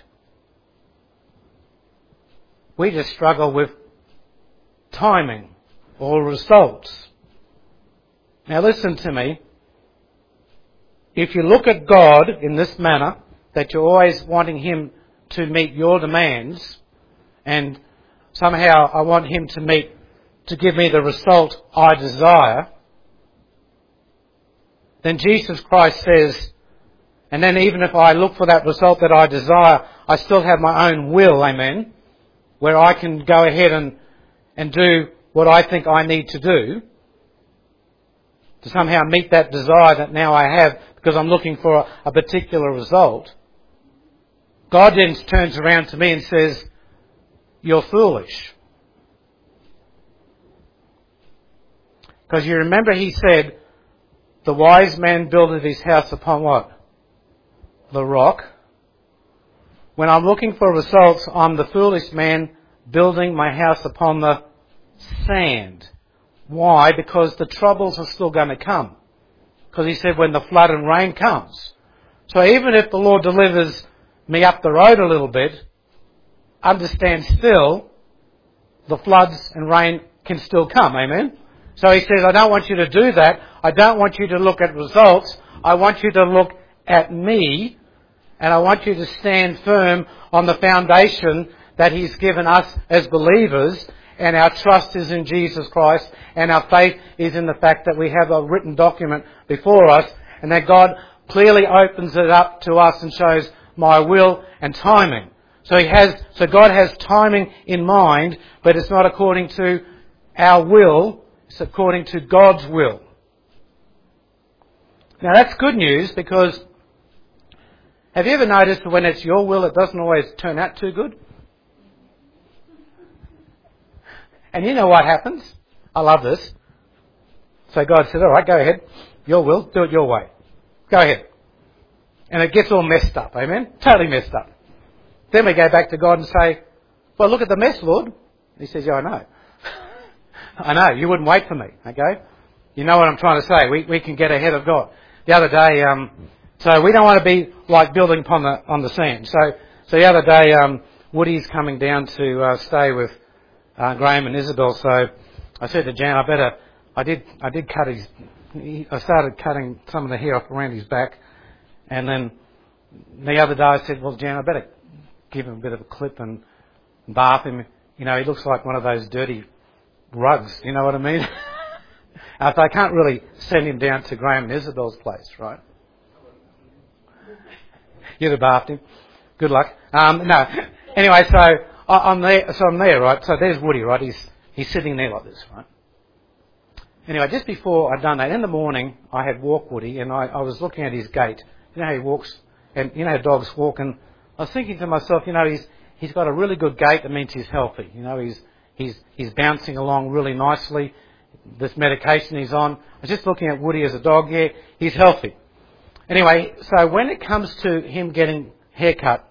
We just struggle with timing or results. Now listen to me. If you look at God in this manner, that you're always wanting Him to meet your demands, and somehow I want Him to meet, to give me the result I desire, then Jesus Christ says, and then even if I look for that result that I desire, I still have my own will, amen, where I can go ahead and, and do what I think I need to do to somehow meet that desire that now I have because I'm looking for a, a particular result. God then turns around to me and says, you're foolish. Because you remember He said, the wise man builded his house upon what? The rock. When I'm looking for results, I'm the foolish man building my house upon the sand. Why? Because the troubles are still going to come. Because He said when the flood and rain comes. So even if the Lord delivers me up the road a little bit, understand still, the floods and rain can still come. Amen? So He says, I don't want you to do that. I don't want you to look at results. I want you to look at me. And I want you to stand firm on the foundation that He's given us as believers. And our trust is in Jesus Christ. And our faith is in the fact that we have a written document before us. And that God clearly opens it up to us and shows my will and timing. So He has, so God has timing in mind, but it's not according to our will. It's according to God's will. Now that's good news, because have you ever noticed that when it's your will, it doesn't always turn out too good? And you know what happens? I love this. So God said, all right, go ahead. Your will, do it your way. Go ahead. And it gets all messed up, amen? Totally messed up. Then we go back to God and say, well, look at the mess, Lord. He says, yeah, I know. I know, you wouldn't wait for me, okay? You know what I'm trying to say. We we can get ahead of God. The other day, um, so we don't want to be like building upon the on the sand. So so the other day, um, Woody's coming down to uh, stay with uh, Graham and Isabel. So I said to Jan, I better, I did I did cut his, he, I started cutting some of the hair off around his back, and then the other day I said, well, Jan, I better give him a bit of a clip and bath him. You know, he looks like one of those dirty rugs, you know what I mean? uh, so I can't really send him down to Graham and Isabel's place, right? You'd have bathed him. Good luck. Um, no. Anyway, so I, I'm there. So I'm there, right? So there's Woody, right? He's he's sitting there like this, right? Anyway, just before I'd done that, in the morning I had walked Woody, and I, I was looking at his gait. You know how he walks, and you know how dogs walk, and I was thinking to myself, you know, he's he's got a really good gait. That means he's healthy. You know, he's He's he's bouncing along really nicely. This medication he's on. I was just looking at Woody as a dog. Yeah, he's healthy. Anyway, so when it comes to him getting haircut,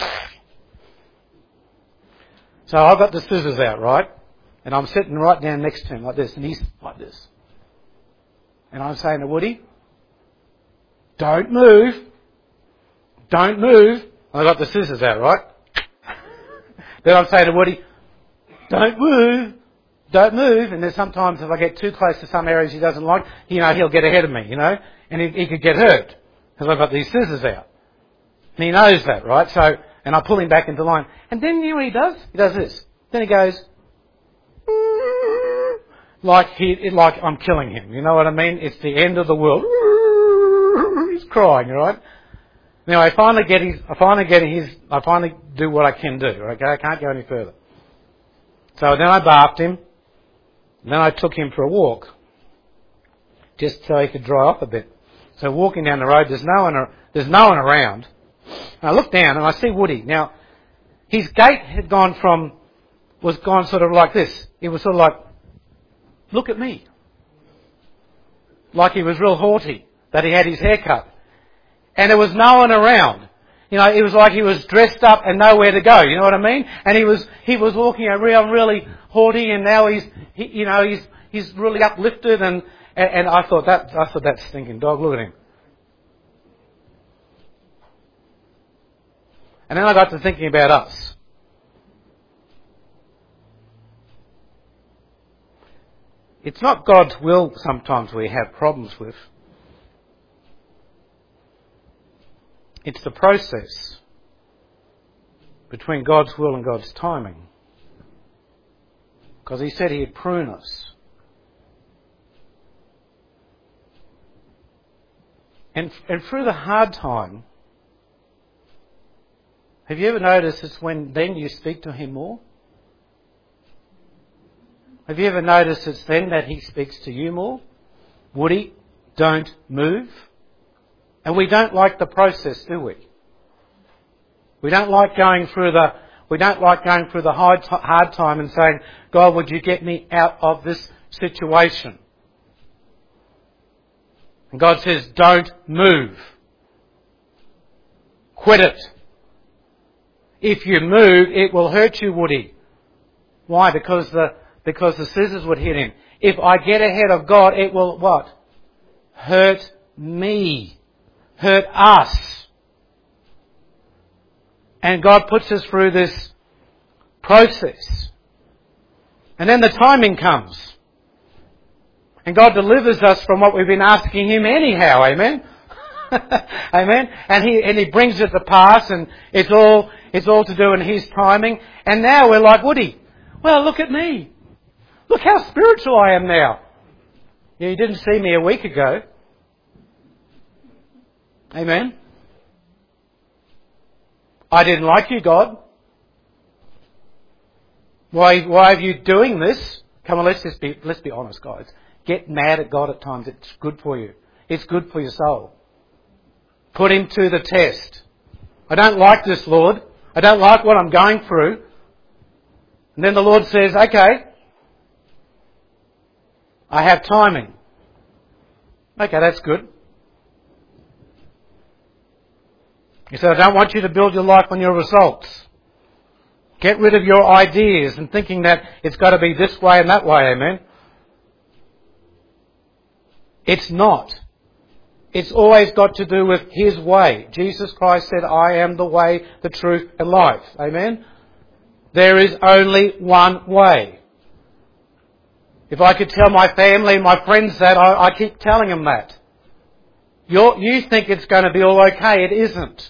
so I've got the scissors out, right? And I'm sitting right down next to him like this, and he's like this. And I'm saying to Woody, don't move. Don't move. I've got the scissors out, right? Then I'm saying to Woody, don't move. don't move. And there's sometimes if I get too close to some areas he doesn't like, you know, he'll get ahead of me, you know, and he, he could get hurt because I've got these scissors out. And he knows that, right? So, and I pull him back into line. And then you know what he does? He does this. Then he goes, like he, like I'm killing him. You know what I mean? It's the end of the world. He's crying, right? Now I finally get his, I finally get his, I finally do what I can do. Okay, I can't go any further. So then I bathed him. Then I took him for a walk, just so he could dry off a bit. So walking down the road, there's no one, there's no one around. And I look down and I see Woody. Now, his gait had gone from, was gone sort of like this. It was sort of like, look at me. Like he was real haughty, that he had his hair cut. And there was no one around. You know, it was like he was dressed up and nowhere to go, you know what I mean? And he was, he was walking around really haughty and now he's, he, you know, he's, he's really uplifted and, and, and I thought that, I thought that stinking dog, look at him. And then I got to thinking about us. It's not God's will sometimes we have problems with. It's the process between God's will and God's timing. Because he said he'd prune us. And, and through the hard time, have you ever noticed it's when then you speak to him more? Have you ever noticed it's then that he speaks to you more? Woody, don't move. And we don't like the process, do we? We don't like going through the, we don't like going through the hard, hard time and saying, God, would you get me out of this situation? And God says, don't move. Quit it. If you move, it will hurt you, Woody. Why? Because the, because the scissors would hit him. If I get ahead of God, it will what? Hurt me. Hurt us. And God puts us through this process. And then the timing comes. And God delivers us from what we've been asking him anyhow, amen? Amen? And he, and he brings it to pass and it's all, it's all to do in his timing. And now we're like, Woody, well, look at me. Look how spiritual I am now. Yeah, you didn't see me a week ago. Amen? I didn't like you, God. Why, why are you doing this? Come on, let's just be, let's be honest, guys. Get mad at God at times. It's good for you. It's good for your soul. Put him to the test. I don't like this, Lord. I don't like what I'm going through. And then the Lord says, okay, I have timing. Okay, that's good. He said, I don't want you to build your life on your results. Get rid of your ideas and thinking that it's got to be this way and that way, amen? It's not. It's always got to do with his way. Jesus Christ said, I am the way, the truth and life. Amen? There is only one way. If I could tell my family and my friends that, I, I keep telling them that. You're, you think it's going to be all okay. It isn't.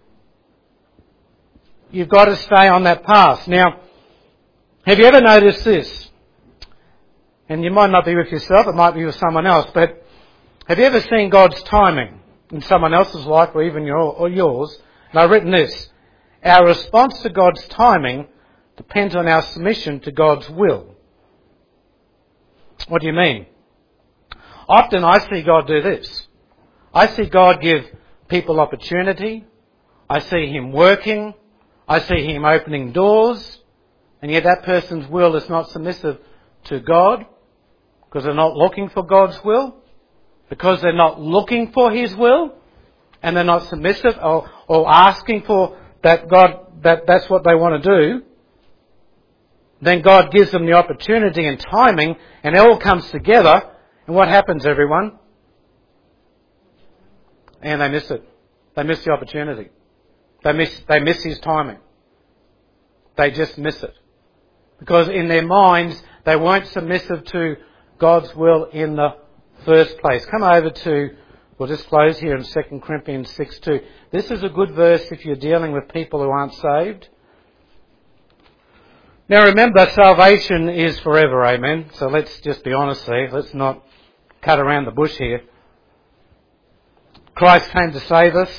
You've got to stay on that path. Now, have you ever noticed this? And you might not be with yourself, it might be with someone else, but have you ever seen God's timing in someone else's life or even your, or yours? And I've written this. Our response to God's timing depends on our submission to God's will. What do you mean? Often I see God do this. I see God give people opportunity. I see him working. I see him opening doors. And yet that person's will is not submissive to God because they're not looking for God's will. Because they're not looking for his will. And they're not submissive or, or asking for that God, that that's what they want to do. Then God gives them the opportunity and timing and it all comes together. And what happens, everyone? And they miss it. They miss the opportunity. They miss, they miss his timing. They just miss it. Because in their minds, They weren't submissive to God's will in the first place. Come over to, we'll just close here in Second Corinthians six two. This is a good verse if you're dealing with people who aren't saved. Now remember, salvation is forever, amen? So let's just be honest here. Let's not cut around the bush here. Christ came to save us.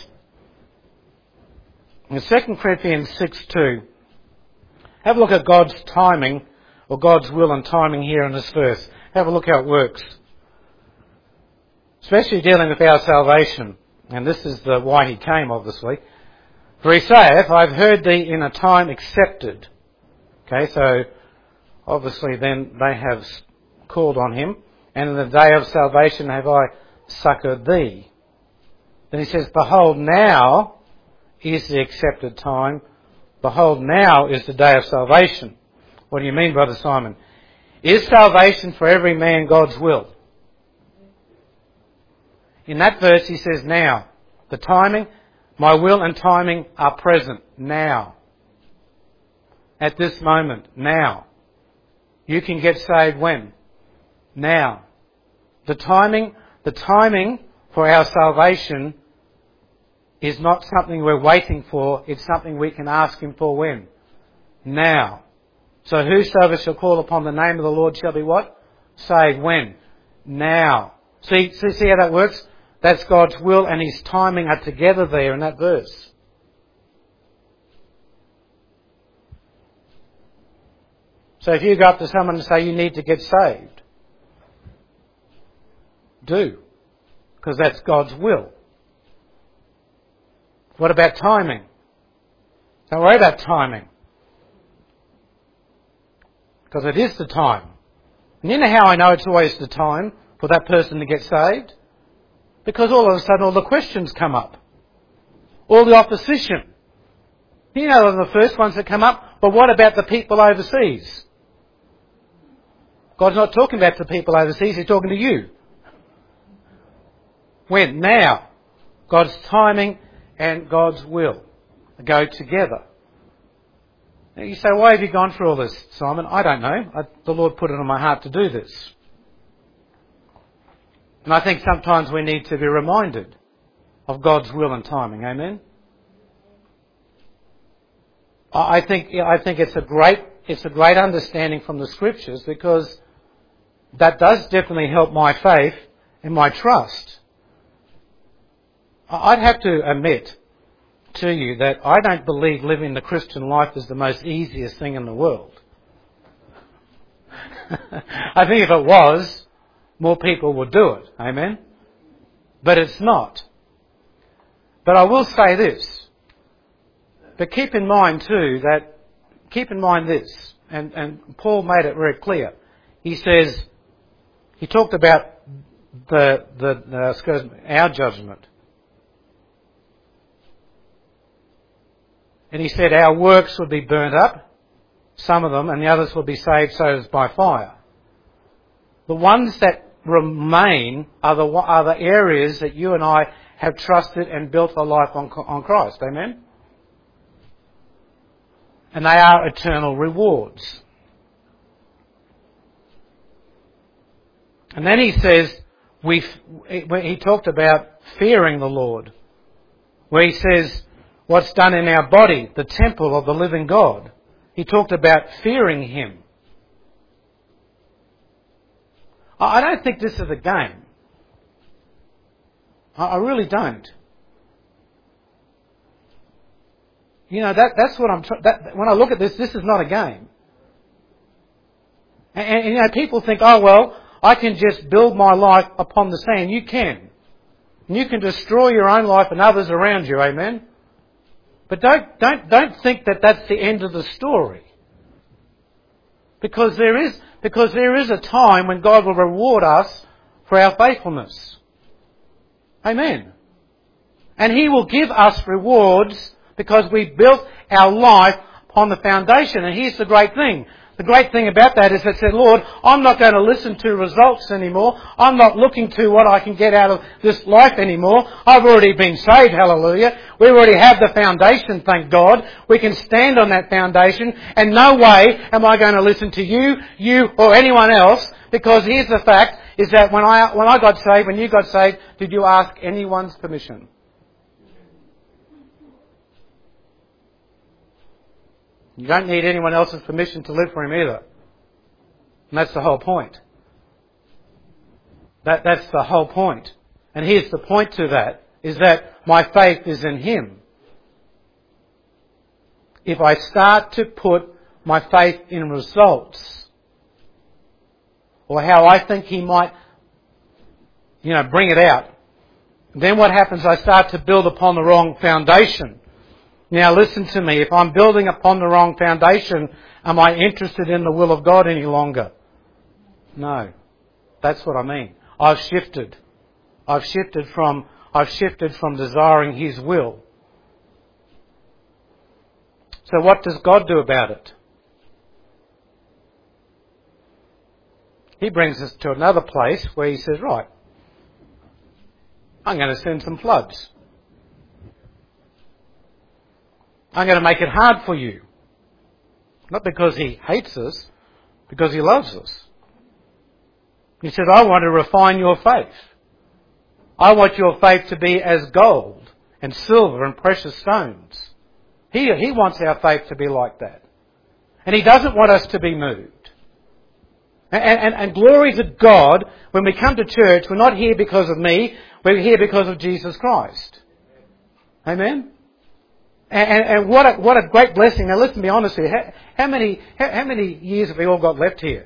In Second Corinthians six two, have a look at God's timing, or God's will and timing here in this verse. Have a look how it works. Especially dealing with our salvation. And this is the why he came, obviously. For he saith, I've heard thee in a time accepted. Okay, so obviously then they have called on him. And in the day of salvation have I succoured thee. Then he says, behold, now is the accepted time. Behold, now is the day of salvation. What do you mean, Brother Simon? Is salvation for every man God's will? In that verse he says now. The timing, my will and timing are present now. At this moment, now. You can get saved when? Now. The timing, the timing for our salvation is not something we're waiting for, it's something we can ask him for when? Now. So whosoever shall call upon the name of the Lord shall be what? Saved when? Now. See, see, see how that works? That's God's will and his timing are together there in that verse. So if you go up to someone and say you need to get saved, do. Because that's God's will. What about timing? Don't worry about timing. Because it is the time. And you know how I know it's always the time for that person to get saved? Because all of a sudden all the questions come up. All the opposition. You know they're the first ones that come up, but what about the people overseas? God's not talking about the people overseas, he's talking to you. When? Now. God's timing and God's will go together. Now you say, why have you gone through all this, Simon? I don't know. I, the Lord put it on my heart to do this. And I think sometimes we need to be reminded of God's will and timing. Amen? I think, I think it's a great, it's a great understanding from the Scriptures because that does definitely help my faith and my trust. I'd have to admit to you that I don't believe living the Christian life is the most easiest thing in the world. I think if it was, more people would do it. Amen? But it's not. But I will say this. But keep in mind too that, keep in mind this, and, and Paul made it very clear. He says, he talked about the, the, uh, excuse me, our judgment. And he said our works would be burnt up, some of them, and the others would be saved so as by fire. The ones that remain are the, are the areas that you and I have trusted and built our life on, on Christ. Amen? And they are eternal rewards. And then he says, we, he talked about fearing the Lord, where he says, what's done in our body, the temple of the living God. He talked about fearing him. I don't think this is a game. I really don't. You know, that, that's what I'm trying, when I look at this, this is not a game. And, and, you know, people think, oh well, I can just build my life upon the sand. You can. And you can destroy your own life and others around you, amen? But don't, don't, don't think that that's the end of the story. Because there is, because there is a time when God will reward us for our faithfulness. Amen. And He will give us rewards because we built our life upon the foundation. And here's the great thing. The great thing about that is that said, Lord, I'm not going to listen to results anymore. I'm not looking to what I can get out of this life anymore. I've already been saved, hallelujah. We already have the foundation, thank God. We can stand on that foundation, and no way am I going to listen to you, you or anyone else, because here's the fact, is that when I, when I got saved, when you got saved, did you ask anyone's permission? You don't need anyone else's permission to live for Him either. And that's the whole point. That, that's the whole point. And here's the point to that, is that my faith is in Him. If I start to put my faith in results, or how I think He might, you know, bring it out, then what happens, I start to build upon the wrong foundation. Now listen to me, if I'm building upon the wrong foundation, am I interested in the will of God any longer? No. That's what I mean. I've shifted. I've shifted from, I've shifted from desiring His will. So what does God do about it? He brings us to another place where He says, right, I'm going to send some floods. I'm going to make it hard for you. Not because He hates us, because He loves us. He says, I want to refine your faith. I want your faith to be as gold and silver and precious stones. He, he wants our faith to be like that. And He doesn't want us to be moved. And, and, and glory to God, when we come to church, we're not here because of me, we're here because of Jesus Christ. Amen? And, and, and what a, what a great blessing. Now listen, be honest here. How, how many, how, how many years have we all got left here?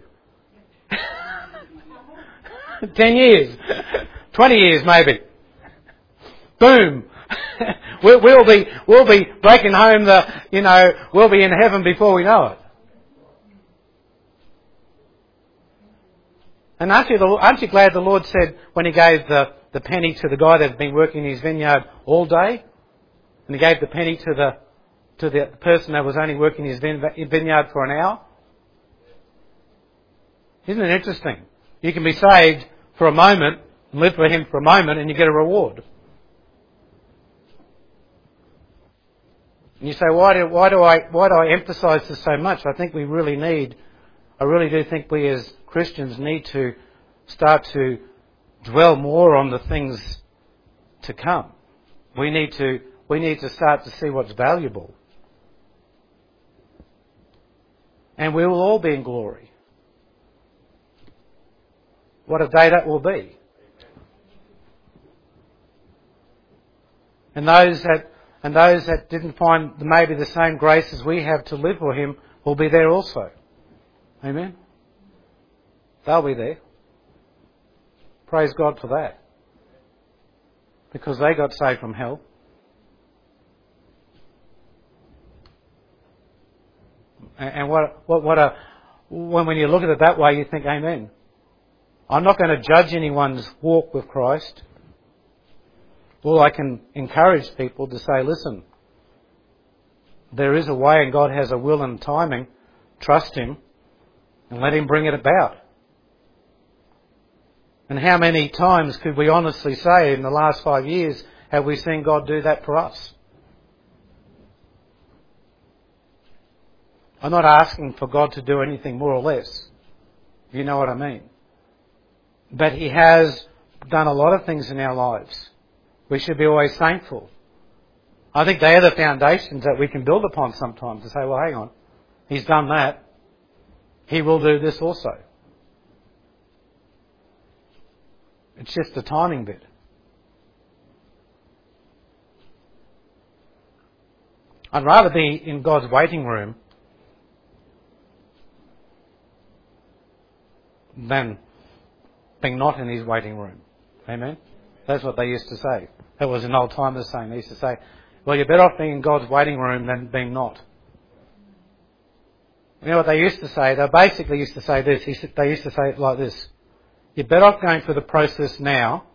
Ten years. Twenty years maybe. Boom. we'll, we'll be, we'll be breaking home the, you know, we'll be in heaven before we know it. And aren't you, the, aren't you glad the Lord said when He gave the, the penny to the guy that had been working in his vineyard all day? And He gave the penny to the to the person that was only working his vineyard for an hour. Isn't it interesting? You can be saved for a moment and live for Him for a moment, and you get a reward. And you say, why do why do I why do I emphasise this so much? I think we really need. I really do think we as Christians need to start to dwell more on the things to come. We need to. We need to start to see what's valuable. And we will all be in glory. What a day that will be. And those that and those that didn't find maybe the same grace as we have to live for Him will be there also. Amen? They'll be there. Praise God for that. Because they got saved from hell. And what, what, what a, when, when you look at it that way, you think, amen. I'm not going to judge anyone's walk with Christ. All I can encourage people to say, listen, there is a way and God has a will and timing. Trust Him and let Him bring it about. And how many times could we honestly say in the last five years have we seen God do that for us? I'm not asking for God to do anything more or less. You know what I mean. But He has done a lot of things in our lives. We should be always thankful. I think they are the foundations that we can build upon sometimes to say, well, hang on, He's done that. He will do this also. It's just the timing bit. I'd rather be in God's waiting room than being not in His waiting room. Amen? That's what they used to say. That was an old timers saying. They used to say, well, you're better off being in God's waiting room than being not. You know what they used to say? They basically used to say this. They used to say it like this. You're better off going through the process now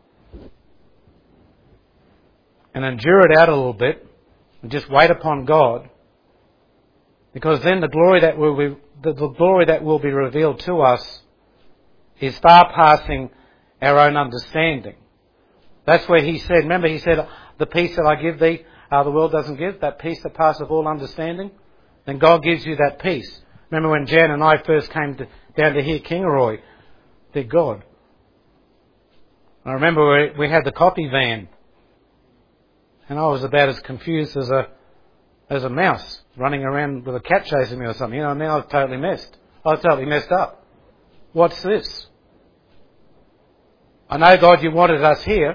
and endure it out a little bit and just wait upon God Because then the glory that will be, the, the glory that will be revealed to us is far passing our own understanding. That's where he said, remember he said, the peace that I give thee, uh, the world doesn't give, that peace that passeth all understanding. Then God gives you that peace. Remember when Jan and I first came to, down to hear Kingaroy, dear God. I remember we, we had the copy van, and I was about as confused as a as a mouse running around with a cat chasing me or something. You know, now I was totally messed. I was totally messed up. What's this? I know, God, you wanted us here.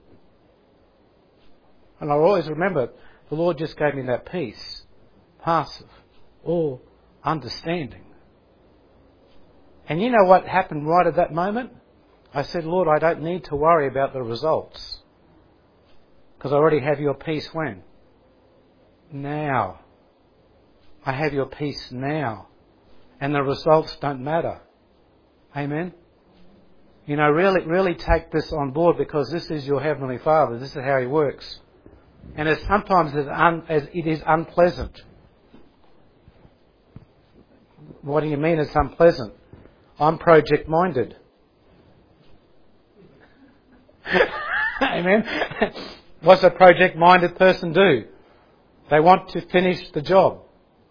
And I'll always remember, the Lord just gave me that peace. Passive. All understanding. And you know what happened right at that moment? I said, Lord, I don't need to worry about the results. Because I already have your peace when? Now. I have your peace now. And the results don't matter. Amen? You know, really, really take this on board, because this is your Heavenly Father. This is how He works. And it's sometimes as un, as it is unpleasant. What do you mean it's unpleasant? I'm project-minded. Amen? What's a project-minded person do? They want to finish the job.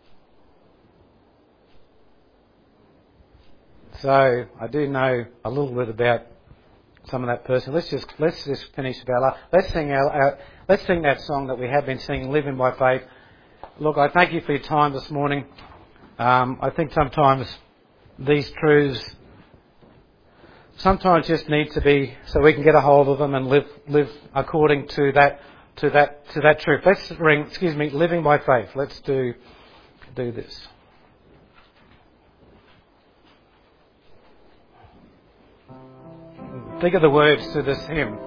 So I do know a little bit about some of that person. Let's just let's just finish about that. Let's sing our, our let's sing that song that we have been singing, "Living by Faith." Look, I thank you for your time this morning. Um, I think sometimes these truths sometimes just need to be, so we can get a hold of them and live live according to that to that to that truth. Let's ring, excuse me, "Living by Faith." Let's do do this. Think of the words to this hymn.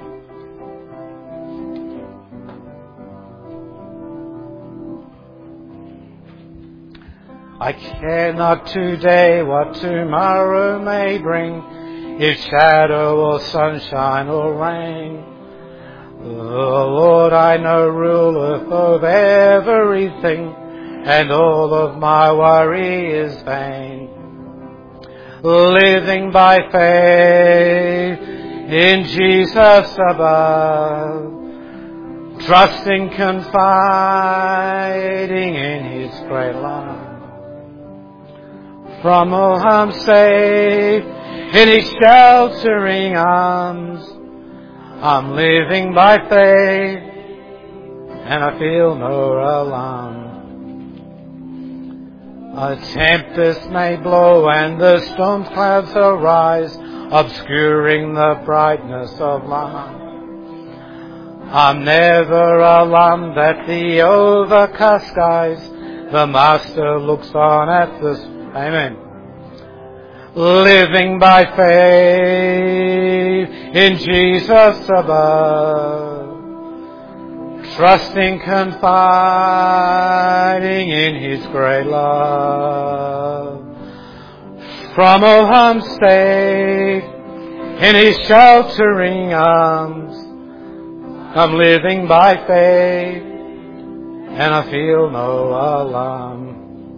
I care not today what tomorrow may bring, if shadow or sunshine or rain. The Lord I know ruleth of everything, and all of my worry is vain. Living by faith in Jesus above, trusting, confiding in His great love. From all harm safe in His sheltering arms, I'm living by faith and I feel no alarm. A tempest may blow and the storm clouds arise, obscuring the brightness of light. I'm never alarmed at the overcast skies. The Master looks on at the... Amen. Living by faith in Jesus above, trusting, confiding in His great love. From all harm safe in His sheltering arms, I'm living by faith and I feel no alarm.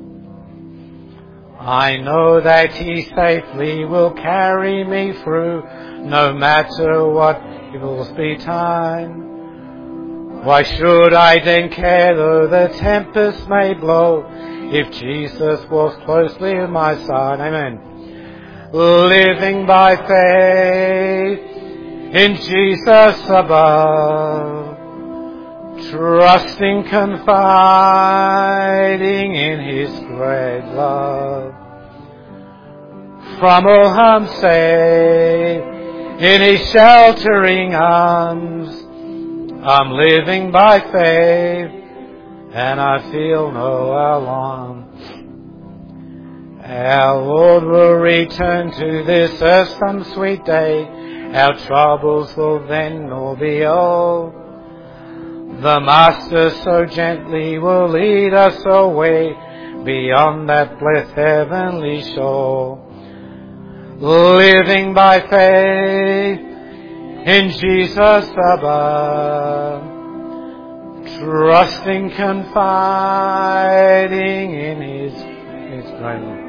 I know that He safely will carry me through, no matter what evils betide. Why should I then care though the tempest may blow, if Jesus walks closely at my side? Amen. Living by faith in Jesus above, trusting, confiding in His great love. From all harm safe in His sheltering arms, I'm living by faith and I feel no alarm. Our Lord will return to this earth some sweet day. Our troubles will then all be old. The Master so gently will lead us away beyond that blessed heavenly shore. Living by faith in Jesus above, trusting, confiding in His, His grace.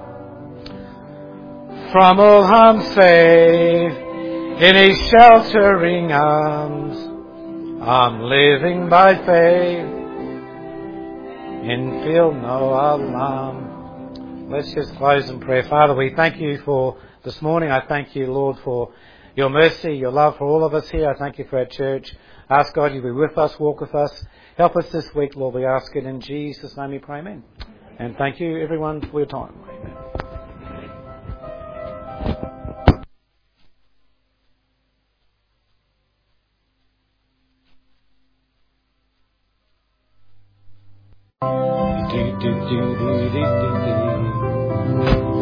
From all harm safe, in His sheltering arms, I'm living by faith, and feel no alarm. Let's just close in prayer. Father, we thank You for this morning. I thank You, Lord, for Your mercy, Your love for all of us here. I thank You for our church. Ask God You be with us, walk with us. Help us this week, Lord. We ask it in Jesus' name we pray, amen. And thank you, everyone, for your time. Amen. Do, do, do, do, do, do, do.